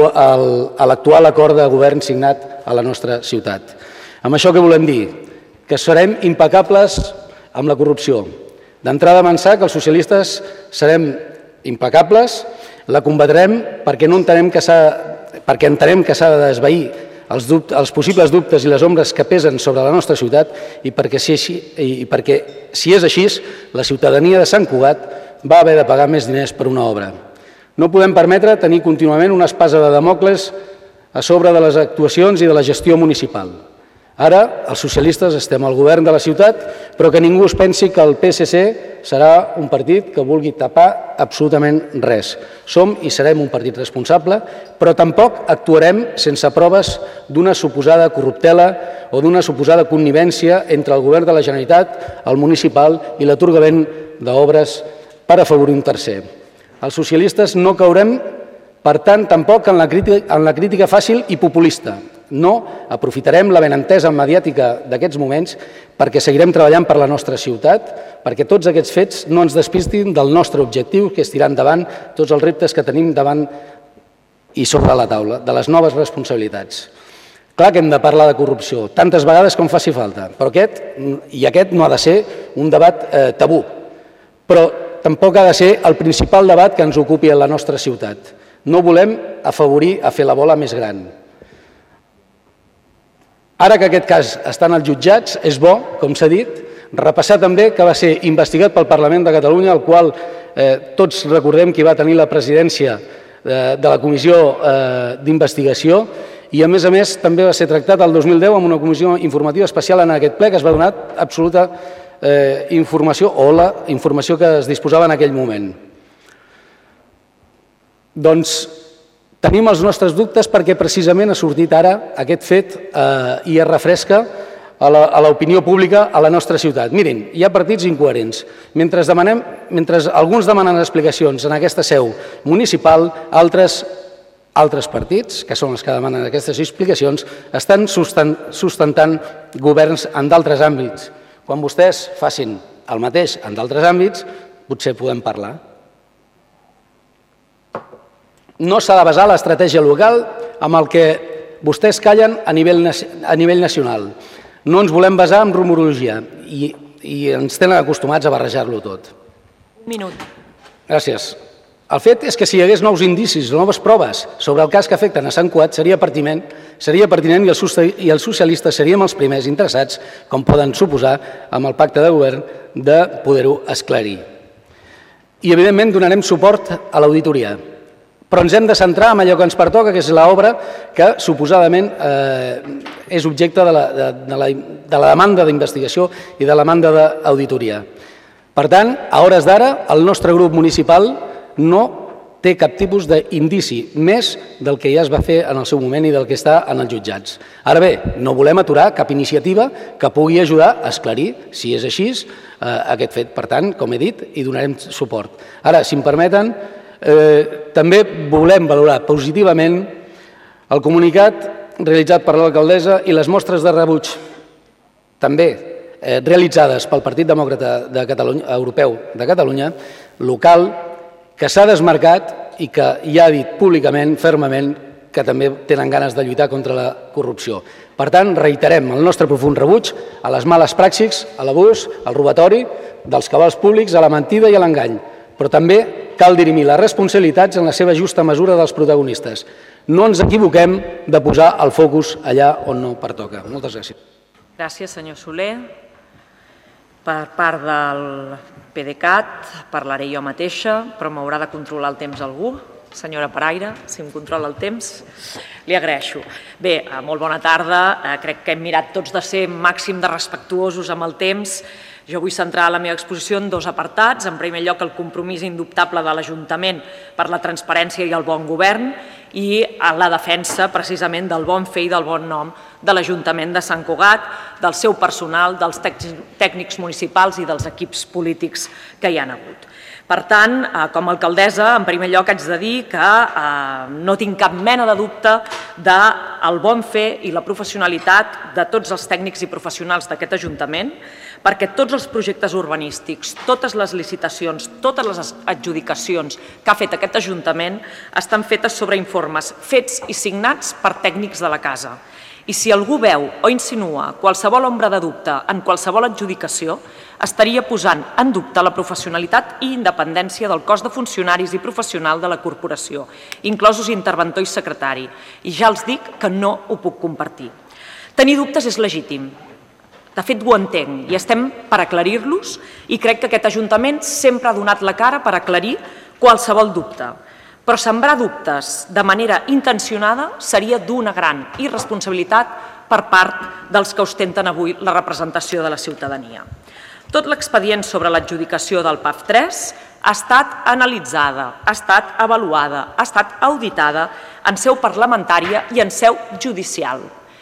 l'actual acord de govern signat a la nostra ciutat. Amb això què volem dir? Que serem impecables amb la corrupció. D'entrada avançar que els socialistes serem impecables, la combatrem perquè no entenem que s'ha perquè entenem que s'ha de desvair els, dubtes, els possibles dubtes i les ombres que pesen sobre la nostra ciutat i perquè, si, i perquè si és així, la ciutadania de Sant Cugat va haver de pagar més diners per una obra. No podem permetre tenir contínuament una espasa de Damocles a sobre de les actuacions i de la gestió municipal. Ara, els socialistes estem al govern de la ciutat, però que ningú es pensi que el P S C serà un partit que vulgui tapar absolutament res. Som i serem un partit responsable, però tampoc actuarem sense proves d'una suposada corruptela o d'una suposada connivència entre el govern de la Generalitat, el municipal i l'atorgament d'obres per afavorir un tercer. Els socialistes no caurem, per tant, tampoc en la crítica, en la crítica fàcil i populista. No aprofitarem la benentesa mediàtica d'aquests moments perquè seguirem treballant per la nostra ciutat, perquè tots aquests fets no ens despistin del nostre objectiu, que és tirar endavant tots els reptes que tenim davant i sobre la taula, de les noves responsabilitats. Clar que hem de parlar de corrupció, tantes vegades com faci falta, però aquest, i aquest no ha de ser un debat eh, tabú, però tampoc ha de ser el principal debat que ens ocupi a la nostra ciutat. No volem afavorir a fer la bola més gran. Ara que aquest cas està als jutjats, és bo, com s'ha dit, repassar també que va ser investigat pel Parlament de Catalunya, el qual eh, tots recordem qui va tenir la presidència eh, de la Comissió eh, d'Investigació, i a més a més també va ser tractat el dos mil deu amb una comissió informativa especial en aquest ple que es va donar absoluta eh, informació o la informació que es disposava en aquell moment. Doncs tenim els nostres dubtes perquè precisament ha sortit ara aquest fet eh, i es refresca a l'opinió pública a la nostra ciutat. Mirin, hi ha partits incoherents. Mentre, demanem, mentre alguns demanen explicacions en aquesta seu municipal, altres, altres partits, que són els que demanen aquestes explicacions, estan sustentant governs en d'altres àmbits. Quan vostès facin el mateix en d'altres àmbits, potser podem parlar. No s'ha de basar l'estratègia local amb el que vostès callen a nivell, a nivell nacional. No ens volem basar en rumorologia i, i ens tenen acostumats a barrejar-lo tot. Un minut. Gràcies. El fet és que si hi hagués nous indicis o noves proves sobre el cas que afecten a Sant Cugat seria pertinent, seria pertinent i els socialistes seríem els primers interessats, com poden suposar, amb el pacte de govern, de poder-ho esclarir. I, evidentment, donarem suport a l'auditoria. Però ens hem de centrar en allò que ens pertoca, que és l'obra que suposadament eh, és objecte de la, de, de la, de la demanda d'investigació i de la demanda d'auditoria. Per tant, a hores d'ara, el nostre grup municipal no té cap tipus d'indici més del que ja es va fer en el seu moment i del que està en els jutjats. Ara bé, no volem aturar cap iniciativa que pugui ajudar a esclarir, si és així, eh, aquest fet. Per tant, com he dit, hi donarem suport. Ara, si em permeten, Eh, també volem valorar positivament el comunicat realitzat per l'alcaldessa i les mostres de rebuig també eh, realitzades pel Partit Demòcrata de Catalunya, Europeu de Catalunya, local, que s'ha desmarcat i que ja ha dit públicament, fermament, que també tenen ganes de lluitar contra la corrupció. Per tant, reiterem el nostre profund rebuig a les males pràctiques, a l'abús, al robatori, dels cabals públics, a la mentida i a l'engany. Però també cal dirimir les responsabilitats en la seva justa mesura dels protagonistes. No ens equivoquem de posar el focus allà on no pertoca. Moltes gràcies. Gràcies, senyor Soler. Per part del PDeCAT parlaré jo mateixa, però m'haurà de controlar el temps algú. Senyora Paraire, si em controla el temps, li agraeixo. Bé, molt bona tarda. Crec que hem mirat tots de ser màxim de respectuosos amb el temps. Jo vull centrar la meva exposició en dos apartats. En primer lloc, el compromís indubtable de l'Ajuntament per la transparència i el bon govern i la defensa precisament del bon fer i del bon nom de l'Ajuntament de Sant Cugat, del seu personal, dels tècnics municipals i dels equips polítics que hi ha hagut. Per tant, com a alcaldessa, en primer lloc haig de dir que no tinc cap mena de dubte del bon fer i la professionalitat de tots els tècnics i professionals d'aquest Ajuntament, perquè tots els projectes urbanístics, totes les licitacions, totes les adjudicacions que ha fet aquest Ajuntament estan fetes sobre informes fets i signats per tècnics de la casa. I si algú veu o insinua qualsevol ombra de dubte en qualsevol adjudicació, estaria posant en dubte la professionalitat i independència del cos de funcionaris i professional de la corporació, inclosos interventor i secretari. I ja els dic que no ho puc compartir. Tenir dubtes és legítim. De fet, ho entenc i estem per aclarir-los i crec que aquest Ajuntament sempre ha donat la cara per aclarir qualsevol dubte. Però sembrar dubtes de manera intencionada seria d'una gran irresponsabilitat per part dels que ostenten avui la representació de la ciutadania. Tot l'expedient sobre l'adjudicació del P A F tres ha estat analitzada, ha estat avaluada, ha estat auditada en seu parlamentària i en seu judicial.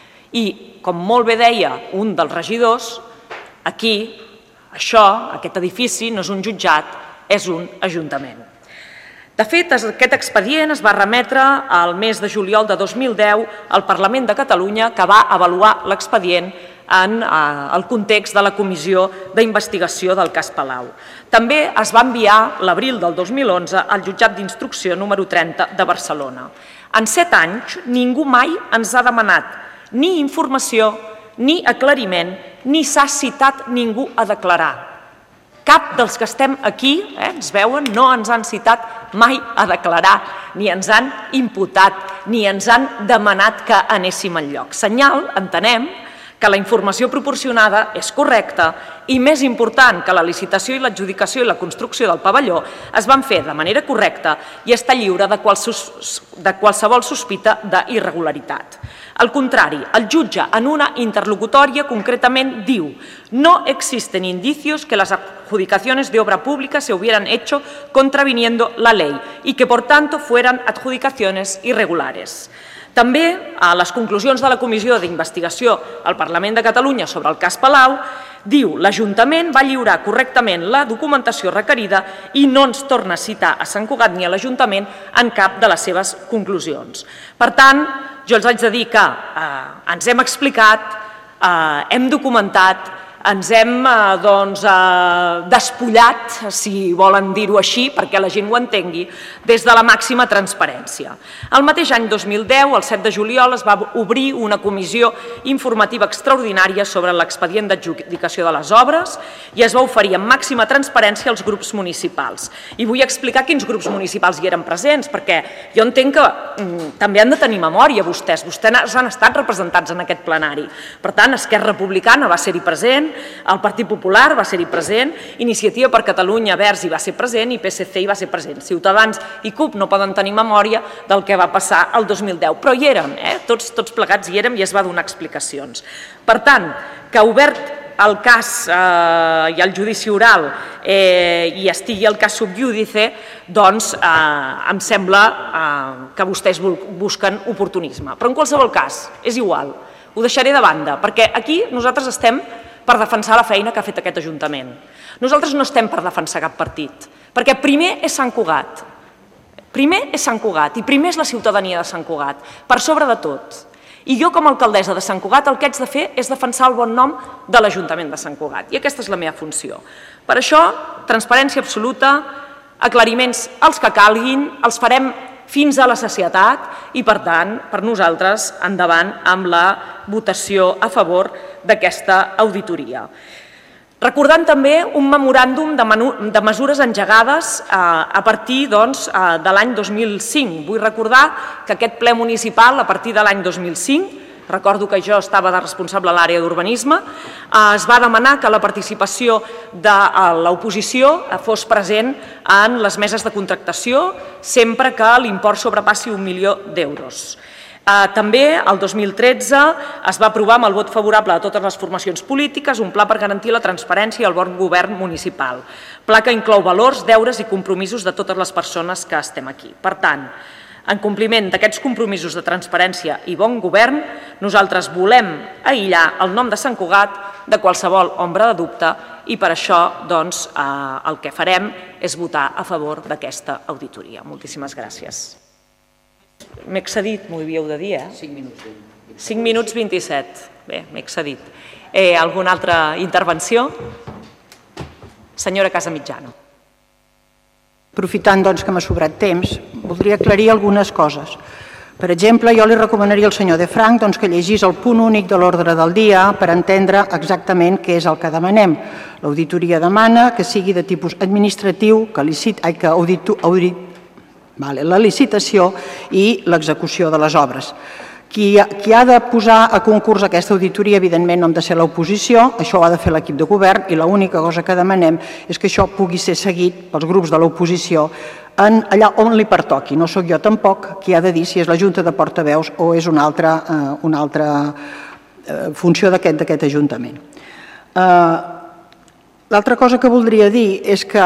I, com molt bé deia un dels regidors, aquí, això, aquest edifici, no és un jutjat, és un ajuntament. De fet, aquest expedient es va remetre al mes de juliol de dos mil deu al Parlament de Catalunya, que va avaluar l'expedient en el context de la Comissió d'Investigació del cas Palau. També es va enviar l'abril del dos mil onze al jutjat d'instrucció número trenta de Barcelona. En set anys, ningú mai ens ha demanat ni informació, ni aclariment, ni s'ha citat ningú a declarar. Cap dels que estem aquí, ens veuen, no ens han citat mai a declarar, ni ens han imputat, ni ens han demanat que anéssim enlloc. Senyal, entenem, que la informació proporcionada és correcta i, més important, que la licitació i l'adjudicació i la construcció del pavelló es van fer de manera correcta i està lliure de qualsevol sospita d'irregularitat. Al contrari, el jutge en una interlocutòria concretament diu: no existen indicios que las adjudicaciones de obra pública se hubieran hecho contraviniendo la ley y que por tanto fueran adjudicaciones irregulares. També, a les conclusions de la Comissió d'Investigació al Parlament de Catalunya sobre el cas Palau, diu: l'Ajuntament va lliurar correctament la documentació requerida i no ens torna a citar a Sant Cugat ni a l'Ajuntament en cap de les seves conclusions. Per tant, jo els haig de dir que ens hem explicat, hem documentat, ens hem despullat, si volen dir-ho així, perquè la gent ho entengui, des de la màxima transparència. El mateix any dos mil deu, el set de juliol, es va obrir una comissió informativa extraordinària sobre l'expedient d'adjudicació de les obres i es va oferir amb màxima transparència als grups municipals. I vull explicar quins grups municipals hi eren presents, perquè jo entenc que també han de tenir memòria vostès. Vostès han estat representats en aquest plenari. Per tant, Esquerra Republicana va ser-hi present, el Partit Popular va ser-hi present, Iniciativa per Catalunya Verds hi va ser present i P S C hi va ser present. Ciutadans i CUP no poden tenir memòria del que va passar el dos mil deu, però hi érem, tots plegats hi érem i es va donar explicacions. Per tant, que obert el cas i el judici oral i estigui el cas sub iudice, doncs em sembla que vostès busquen oportunisme. Però en qualsevol cas, és igual, ho deixaré de banda, perquè aquí nosaltres estem per defensar la feina que ha fet aquest Ajuntament. Nosaltres no estem per defensar cap partit, perquè primer és Sant Cugat, primer és Sant Cugat i primer és la ciutadania de Sant Cugat, per sobre de tot. I jo, com a alcaldessa de Sant Cugat, el que haig de fer és defensar el bon nom de l'Ajuntament de Sant Cugat, i aquesta és la meva funció. Per això, transparència absoluta, aclariments els que calguin, els farem fins a la sacietat i, per tant, per nosaltres, endavant amb la votació a favor d'aquesta auditoria. Recordant també un memoràndum de mesures engegades a partir de l'any dos mil cinc. Vull recordar que aquest ple municipal, a partir de l'any dos mil cinc, recordo que jo estava de responsable a l'àrea d'urbanisme, es va demanar que la participació de l'oposició fos present en les meses de contractació sempre que l'import sobrepassi un milió d'euros. També, el dos mil tretze, es va aprovar amb el vot favorable de totes les formacions polítiques un pla per garantir la transparència i el bon govern municipal. Pla que inclou valors, deures i compromisos de totes les persones que estem aquí. Per tant, en compliment d'aquests compromisos de transparència i bon govern, nosaltres volem aïllar el nom de Sant Cugat de qualsevol ombra de dubte i per això el que farem és votar a favor d'aquesta auditoria. Moltíssimes gràcies. M'he excedit, m'ho havíeu de dir, eh? cinc minuts. cinc minuts vint-i-set. Bé, m'he excedit. Alguna altra intervenció? Senyora Casamitjana. Aprofitant doncs, que m'ha sobrat temps, voldria aclarir algunes coses. Per exemple, jo li recomanaria al senyor De Frank doncs, que llegís el punt únic de l'ordre del dia per entendre exactament què és el que demanem. L'auditoria demana que sigui de tipus administratiu, que audit la licitació i l'execució de les obres. Qui ha de posar a concurs aquesta auditoria, evidentment, no hem de ser l'oposició, això ho ha de fer l'equip de govern i l'única cosa que demanem és que això pugui ser seguit pels grups de l'oposició allà on li pertoqui. No sóc jo tampoc qui ha de dir si és la Junta de Portaveus o és una altra funció d'aquest Ajuntament. L'altra cosa que voldria dir és que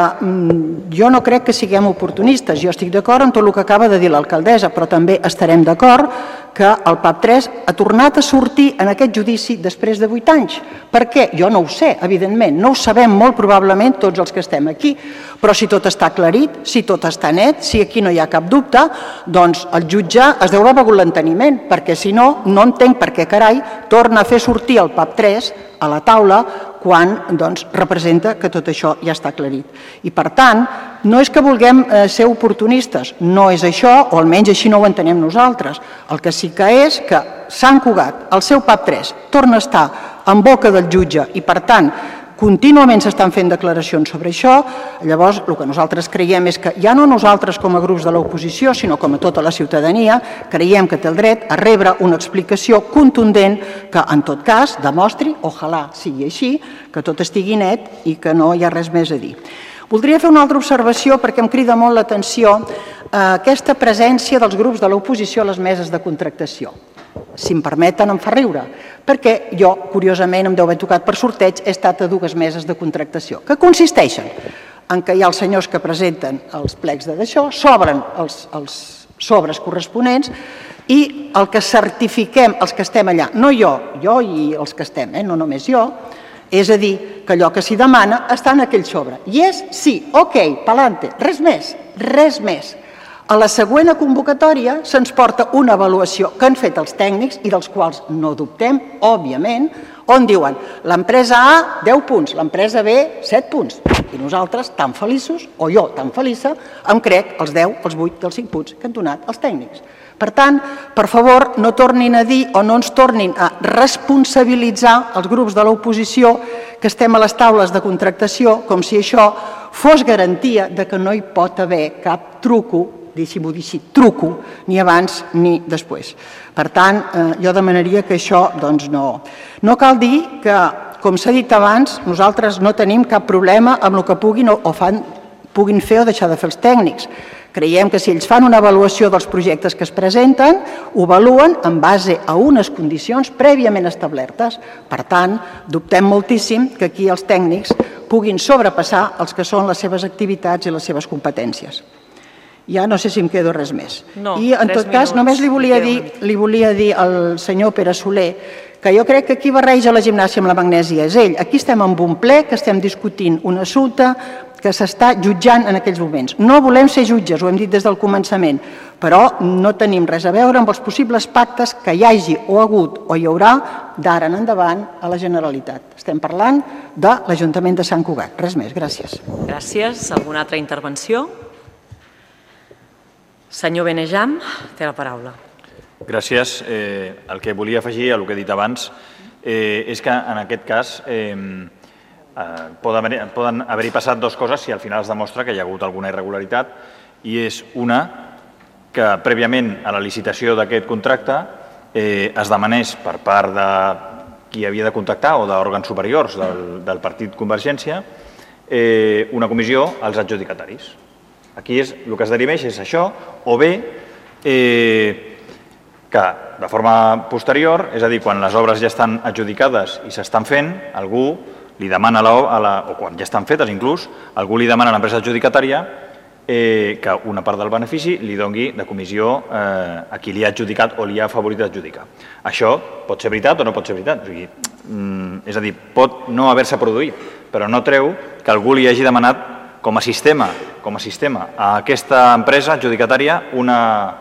jo no crec que siguem oportunistes. Jo estic d'acord amb tot el que acaba de dir l'alcaldessa, però també estarem d'acord que el PAP tres ha tornat a sortir en aquest judici després de vuit anys. Per què? Jo no ho sé, evidentment. No ho sabem molt probablement tots els que estem aquí. Però si tot està aclarit, si tot està net, si aquí no hi ha cap dubte, doncs el jutge es deu haver begut l'enteniment, perquè si no, no entenc per què, carai, torna a fer sortir el PAP tres a la taula quan representa que tot això ja està aclarit. I per tant, no és que vulguem ser oportunistes, no és això, o almenys així no ho entenem nosaltres. El que sí que és que Sant Cugat, el seu PAP tres, torna a estar en boca del jutge i per tant contínuament s'estan fent declaracions sobre això. Llavors, el que nosaltres creiem és que ja no nosaltres com a grups de l'oposició, sinó com a tota la ciutadania, creiem que té el dret a rebre una explicació contundent que, en tot cas, demostri, ojalà sigui així, que tot estigui net i que no hi ha res més a dir. Voldria fer una altra observació perquè em crida molt l'atenció aquesta presència dels grups de l'oposició a les meses de contractació. Si em permeten, em fa riure, perquè jo, curiosament, em deu haver tocat per sorteig, he estat a dues meses de contractació, que consisteixen en què hi ha els senyors que presenten els plecs d'això, s'obren els sobres corresponents i el que certifiquem, els que estem allà, no jo, jo i els que estem, no només jo, és a dir, que allò que s'hi demana està en aquell sobre. I és sí, ok, pa'lante, res més, res més. A la següent convocatòria se'ns porta una avaluació que han fet els tècnics i dels quals no dubtem, òbviament, on diuen l'empresa A, deu punts, l'empresa B, set punts. I nosaltres, tan feliços, o jo tan feliça, em crec els deu, els vuit dels cinc punts que han donat els tècnics. Per tant, per favor, no tornin a dir o no ens tornin a responsabilitzar els grups de l'oposició que estem a les taules de contractació com si això fos garantia que no hi pot haver cap truco, deixi-m'ho dir així, truco, ni abans ni després. Per tant, jo demanaria que això doncs no. No cal dir que, com s'ha dit abans, nosaltres no tenim cap problema amb el que puguin o puguin fer o deixar de fer els tècnics. Creiem que si ells fan una avaluació dels projectes que es presenten, ho avaluen en base a unes condicions prèviament establertes. Per tant, dubtem moltíssim que aquí els tècnics puguin sobrepassar els que són les seves activitats i les seves competències. Ja no sé si em quedo res més. I en tot cas, només li volia dir al senyor Pere Soler que jo crec que qui barreja la gimnàsia amb la magnèsia és ell. Aquí estem en un ple que estem discutint un assumpte que s'està jutjant en aquells moments. No volem ser jutges, ho hem dit des del començament, però no tenim res a veure amb els possibles pactes que hi hagi o ha hagut o hi haurà d'ara en endavant a la Generalitat. Estem parlant de l'Ajuntament de Sant Cugat. Res més, gràcies. Gràcies. Alguna altra intervenció? Senyor Benejam, té la paraula. Gràcies. El que volia afegir a el que he dit abans és que en aquest cas poden haver-hi passat dues coses si al final es demostra que hi ha hagut alguna irregularitat i és una que prèviament a la licitació d'aquest contracte es demanés per part de qui havia de contractar o d'òrgans superiors del partit Convergència una comissió als adjudicataris. Aquí el que es derimeix és això, o bé que de forma posterior, és a dir, quan les obres ja estan adjudicades i s'estan fent, algú li demana, a la, o quan ja estan fetes inclús, algú li demana a l'empresa adjudicatària eh, que una part del benefici li doni de comissió eh, a qui li ha adjudicat o li ha afavorit d'adjudicar. Això pot ser veritat o no pot ser veritat. O sigui, mm, és a dir, pot no haver-se produït, però no treu que algú li hagi demanat com a sistema, com a sistema a aquesta empresa adjudicatària una,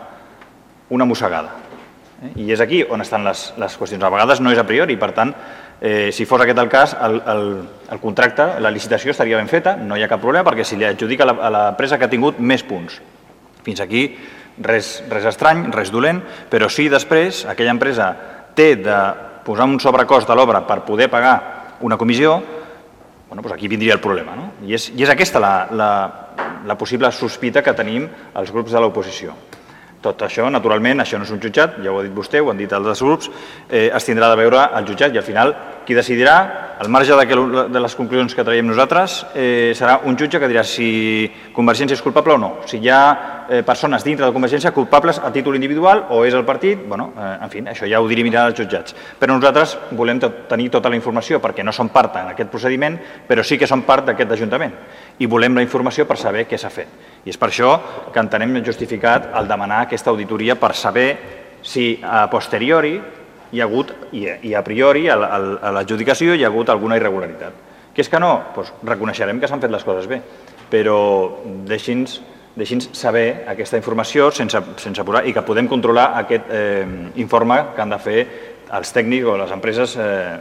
una mossegada. I és aquí on estan les, les qüestions. A vegades no és a priori, per tant, eh, si fos aquest el cas, el, el, el contracte, la licitació estaria ben feta, no hi ha cap problema, perquè si li adjudica a l'empresa que ha tingut més punts. Fins aquí res, res estrany, res dolent, però sí després aquella empresa té de posar un sobrecost de l'obra per poder pagar una comissió, bueno, doncs aquí vindria el problema. No? I, és, I és aquesta la, la, la possible sospita que tenim els grups de l'oposició. Tot això, naturalment, això no és un jutjat, ja ho ha dit vostè, ho han dit altres grups, eh, es tindrà de veure al jutjat i al final qui decidirà, al marge de, que, de les conclusions que traiem nosaltres, eh, serà un jutge que dirà si Convergència és culpable o no, si hi ha eh, persones dintre de Convergència culpables a títol individual o és el partit, bueno, eh, en fi, això ja ho dirimirà els jutjats. Però nosaltres volem tenir tota la informació perquè no som part en aquest procediment, però sí que som part d'aquest ajuntament i volem la informació per saber què s'ha fet. I és per això que entenem justificat el demanar aquesta auditoria per saber si a posteriori hi ha hagut, i a priori, a l'adjudicació hi ha hagut alguna irregularitat. Que és que no? Doncs reconeixerem que s'han fet les coses bé, però deixi'ns deixi'ns saber aquesta informació sense, sense posar, i que podem controlar aquest eh, informe que han de fer els tècnics o les empreses eh,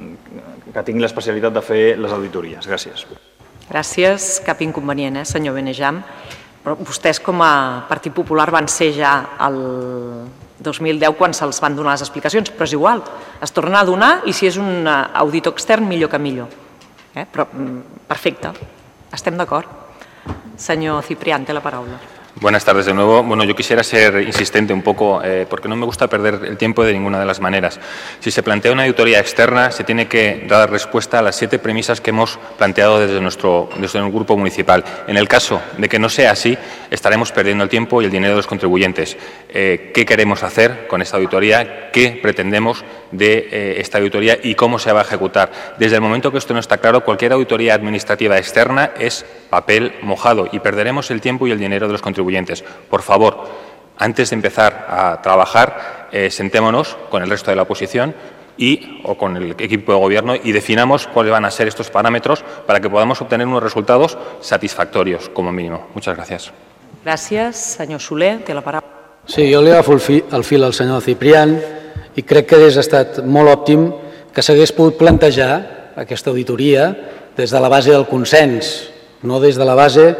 que tinguin l'especialitat de fer les auditories. Gràcies. Gràcies. Cap inconvenient, eh, senyor Benejam. Però vostès com a Partit Popular van ser ja el dos mil deu quan se'ls van donar les explicacions, però és igual, es tornen a donar i si és un auditor extern millor que millor. Eh? Però perfecte, estem d'acord. Señor Ciprián, té la paraula. Buenas tardes de nuevo. Bueno, yo quisiera ser insistente un poco, eh, porque no me gusta perder el tiempo de ninguna de las maneras. Si se plantea una auditoría externa, se tiene que dar respuesta a las siete premisas que hemos planteado desde nuestro, desde el grupo municipal. En el caso de que no sea así, estaremos perdiendo el tiempo y el dinero de los contribuyentes. Eh, ¿Qué queremos hacer con esta auditoría? ¿Qué pretendemos de eh, esta auditoría y cómo se va a ejecutar? Desde el momento que esto no está claro, cualquier auditoría administrativa externa es papel mojado y perderemos el tiempo y el dinero de los contribuyentes. Por favor, antes de empezar a trabajar, eh, sentémonos con el resto de la oposición y, o con el equipo de gobierno y definamos cuáles van a ser estos parámetros para que podamos obtener unos resultados satisfactorios, como mínimo. Muchas gracias. Gràcies. Senyor Soler, té la paraula. Sí, jo li agafo el fil, el fil al senyor Ciprián i crec que hauria estat molt òptim que s'hagués pogut plantejar aquesta auditoria des de la base del consens, no des de la base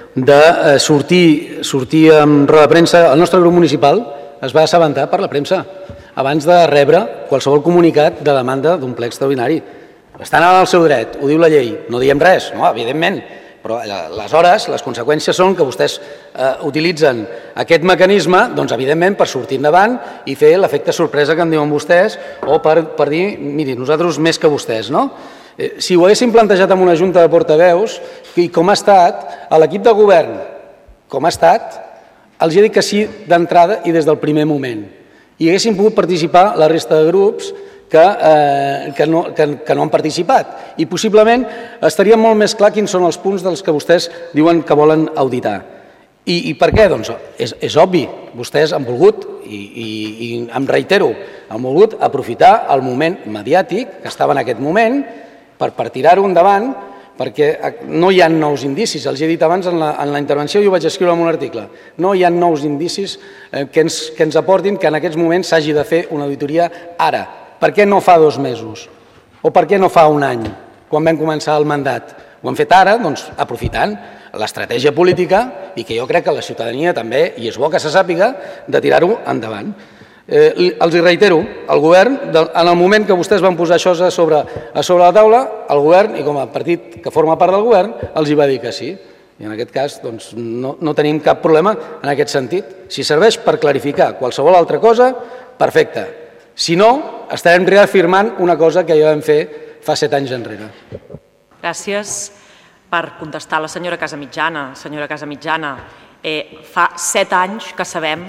de sortir, sortir en roda de premsa. El nostre grup municipal es va assabentar per la premsa abans de rebre qualsevol comunicat de demanda d'un ple extraordinari. Estan al seu dret, ho diu la llei, no diem res, no, evidentment, però aleshores les conseqüències són que vostès eh, utilitzen aquest mecanisme, doncs evidentment per sortir endavant i fer l'efecte sorpresa que en diuen vostès o per, per dir, miri, nosaltres més que vostès, no? Si ho haguéssim plantejat en una junta de portaveus i com ha estat l'equip de govern, com ha estat, els he dit que sí d'entrada i des del primer moment. I haguéssim pogut participar la resta de grups que, eh, que, no, que, que no han participat. I possiblement estaria molt més clar quins són els punts dels que vostès diuen que volen auditar. I, i per què? Doncs és, és obvi, vostès han volgut, i, i, i em reitero, han volgut aprofitar el moment mediàtic que estava en aquest moment per, per tirar-ho endavant, perquè no hi ha nous indicis. Els he dit abans en la, en la intervenció i ho vaig escriure en un article. No hi ha nous indicis eh, que, ens, que ens aportin que en aquests moments s'hagi de fer una auditoria ara. Per què no fa dos mesos? O per què no fa un any, quan vam començar el mandat? Ho hem fet ara, doncs, aprofitant l'estratègia política i que jo crec que la ciutadania també, i és bo que se sàpiga, de tirar-ho endavant. Eh, els hi reitero, el govern, en el moment que vostès van posar això a sobre, a sobre la taula, el govern, i com a partit que forma part del govern, els hi va dir que sí. I en aquest cas doncs, no, no tenim cap problema en aquest sentit. Si serveix per clarificar qualsevol altra cosa, perfecte. Si no, estarem reafirmant una cosa que ja vam fer fa set anys enrere. Gràcies. Per contestar a la senyora Casamitjana. Senyora Casamitjana, eh, fa set anys que sabem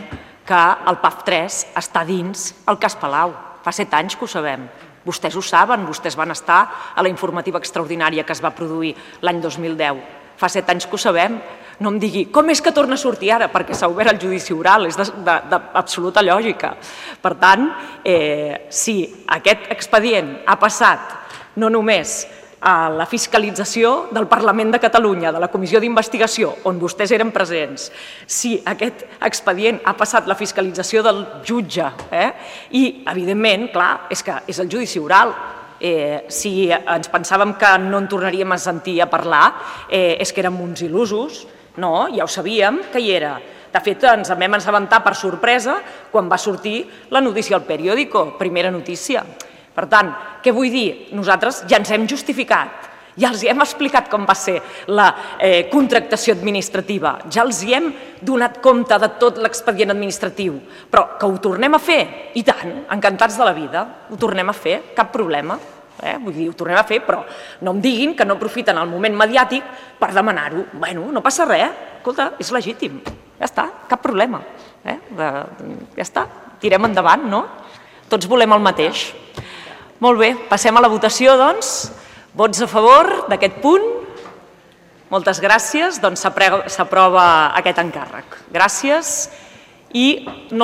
que el P A F tres està dins el cas Palau. Fa set anys que ho sabem. Vostès ho saben, vostès van estar a la informativa extraordinària que es va produir l'any dos mil deu. Fa set anys que ho sabem. No em digui, com és que torna a sortir ara? Perquè s'ha obert el judici oral, és d'absoluta lògica. Per tant, si aquest expedient ha passat no només a la fiscalització del Parlament de Catalunya, de la Comissió d'Investigació, on vostès eren presents, si aquest expedient ha passat la fiscalització del jutge, i, evidentment, clar, és que és el judici oral. Si ens pensàvem que no en tornaríem a sentir a parlar, és que érem uns il·lusos. No, ja ho sabíem que hi era. De fet, ens en vam assabentar per sorpresa quan va sortir la notícia al periòdico, primera notícia. Per tant, què vull dir? Nosaltres ja ens hem justificat, ja els hem explicat com va ser la contractació administrativa, ja els hem donat compte de tot l'expedient administratiu, però que ho tornem a fer, i tant, encantats de la vida, ho tornem a fer, cap problema. Vull dir, ho tornem a fer, però no em diguin que no aprofiten el moment mediàtic per demanar-ho. Bueno, no passa res, escolta, és legítim, ja està, cap problema. Ja està, tirem endavant, no? Tots volem el mateix. Molt bé, passem a la votació, doncs. Vots a favor d'aquest punt? Moltes gràcies, doncs s'aprova aquest encàrrec. Gràcies i no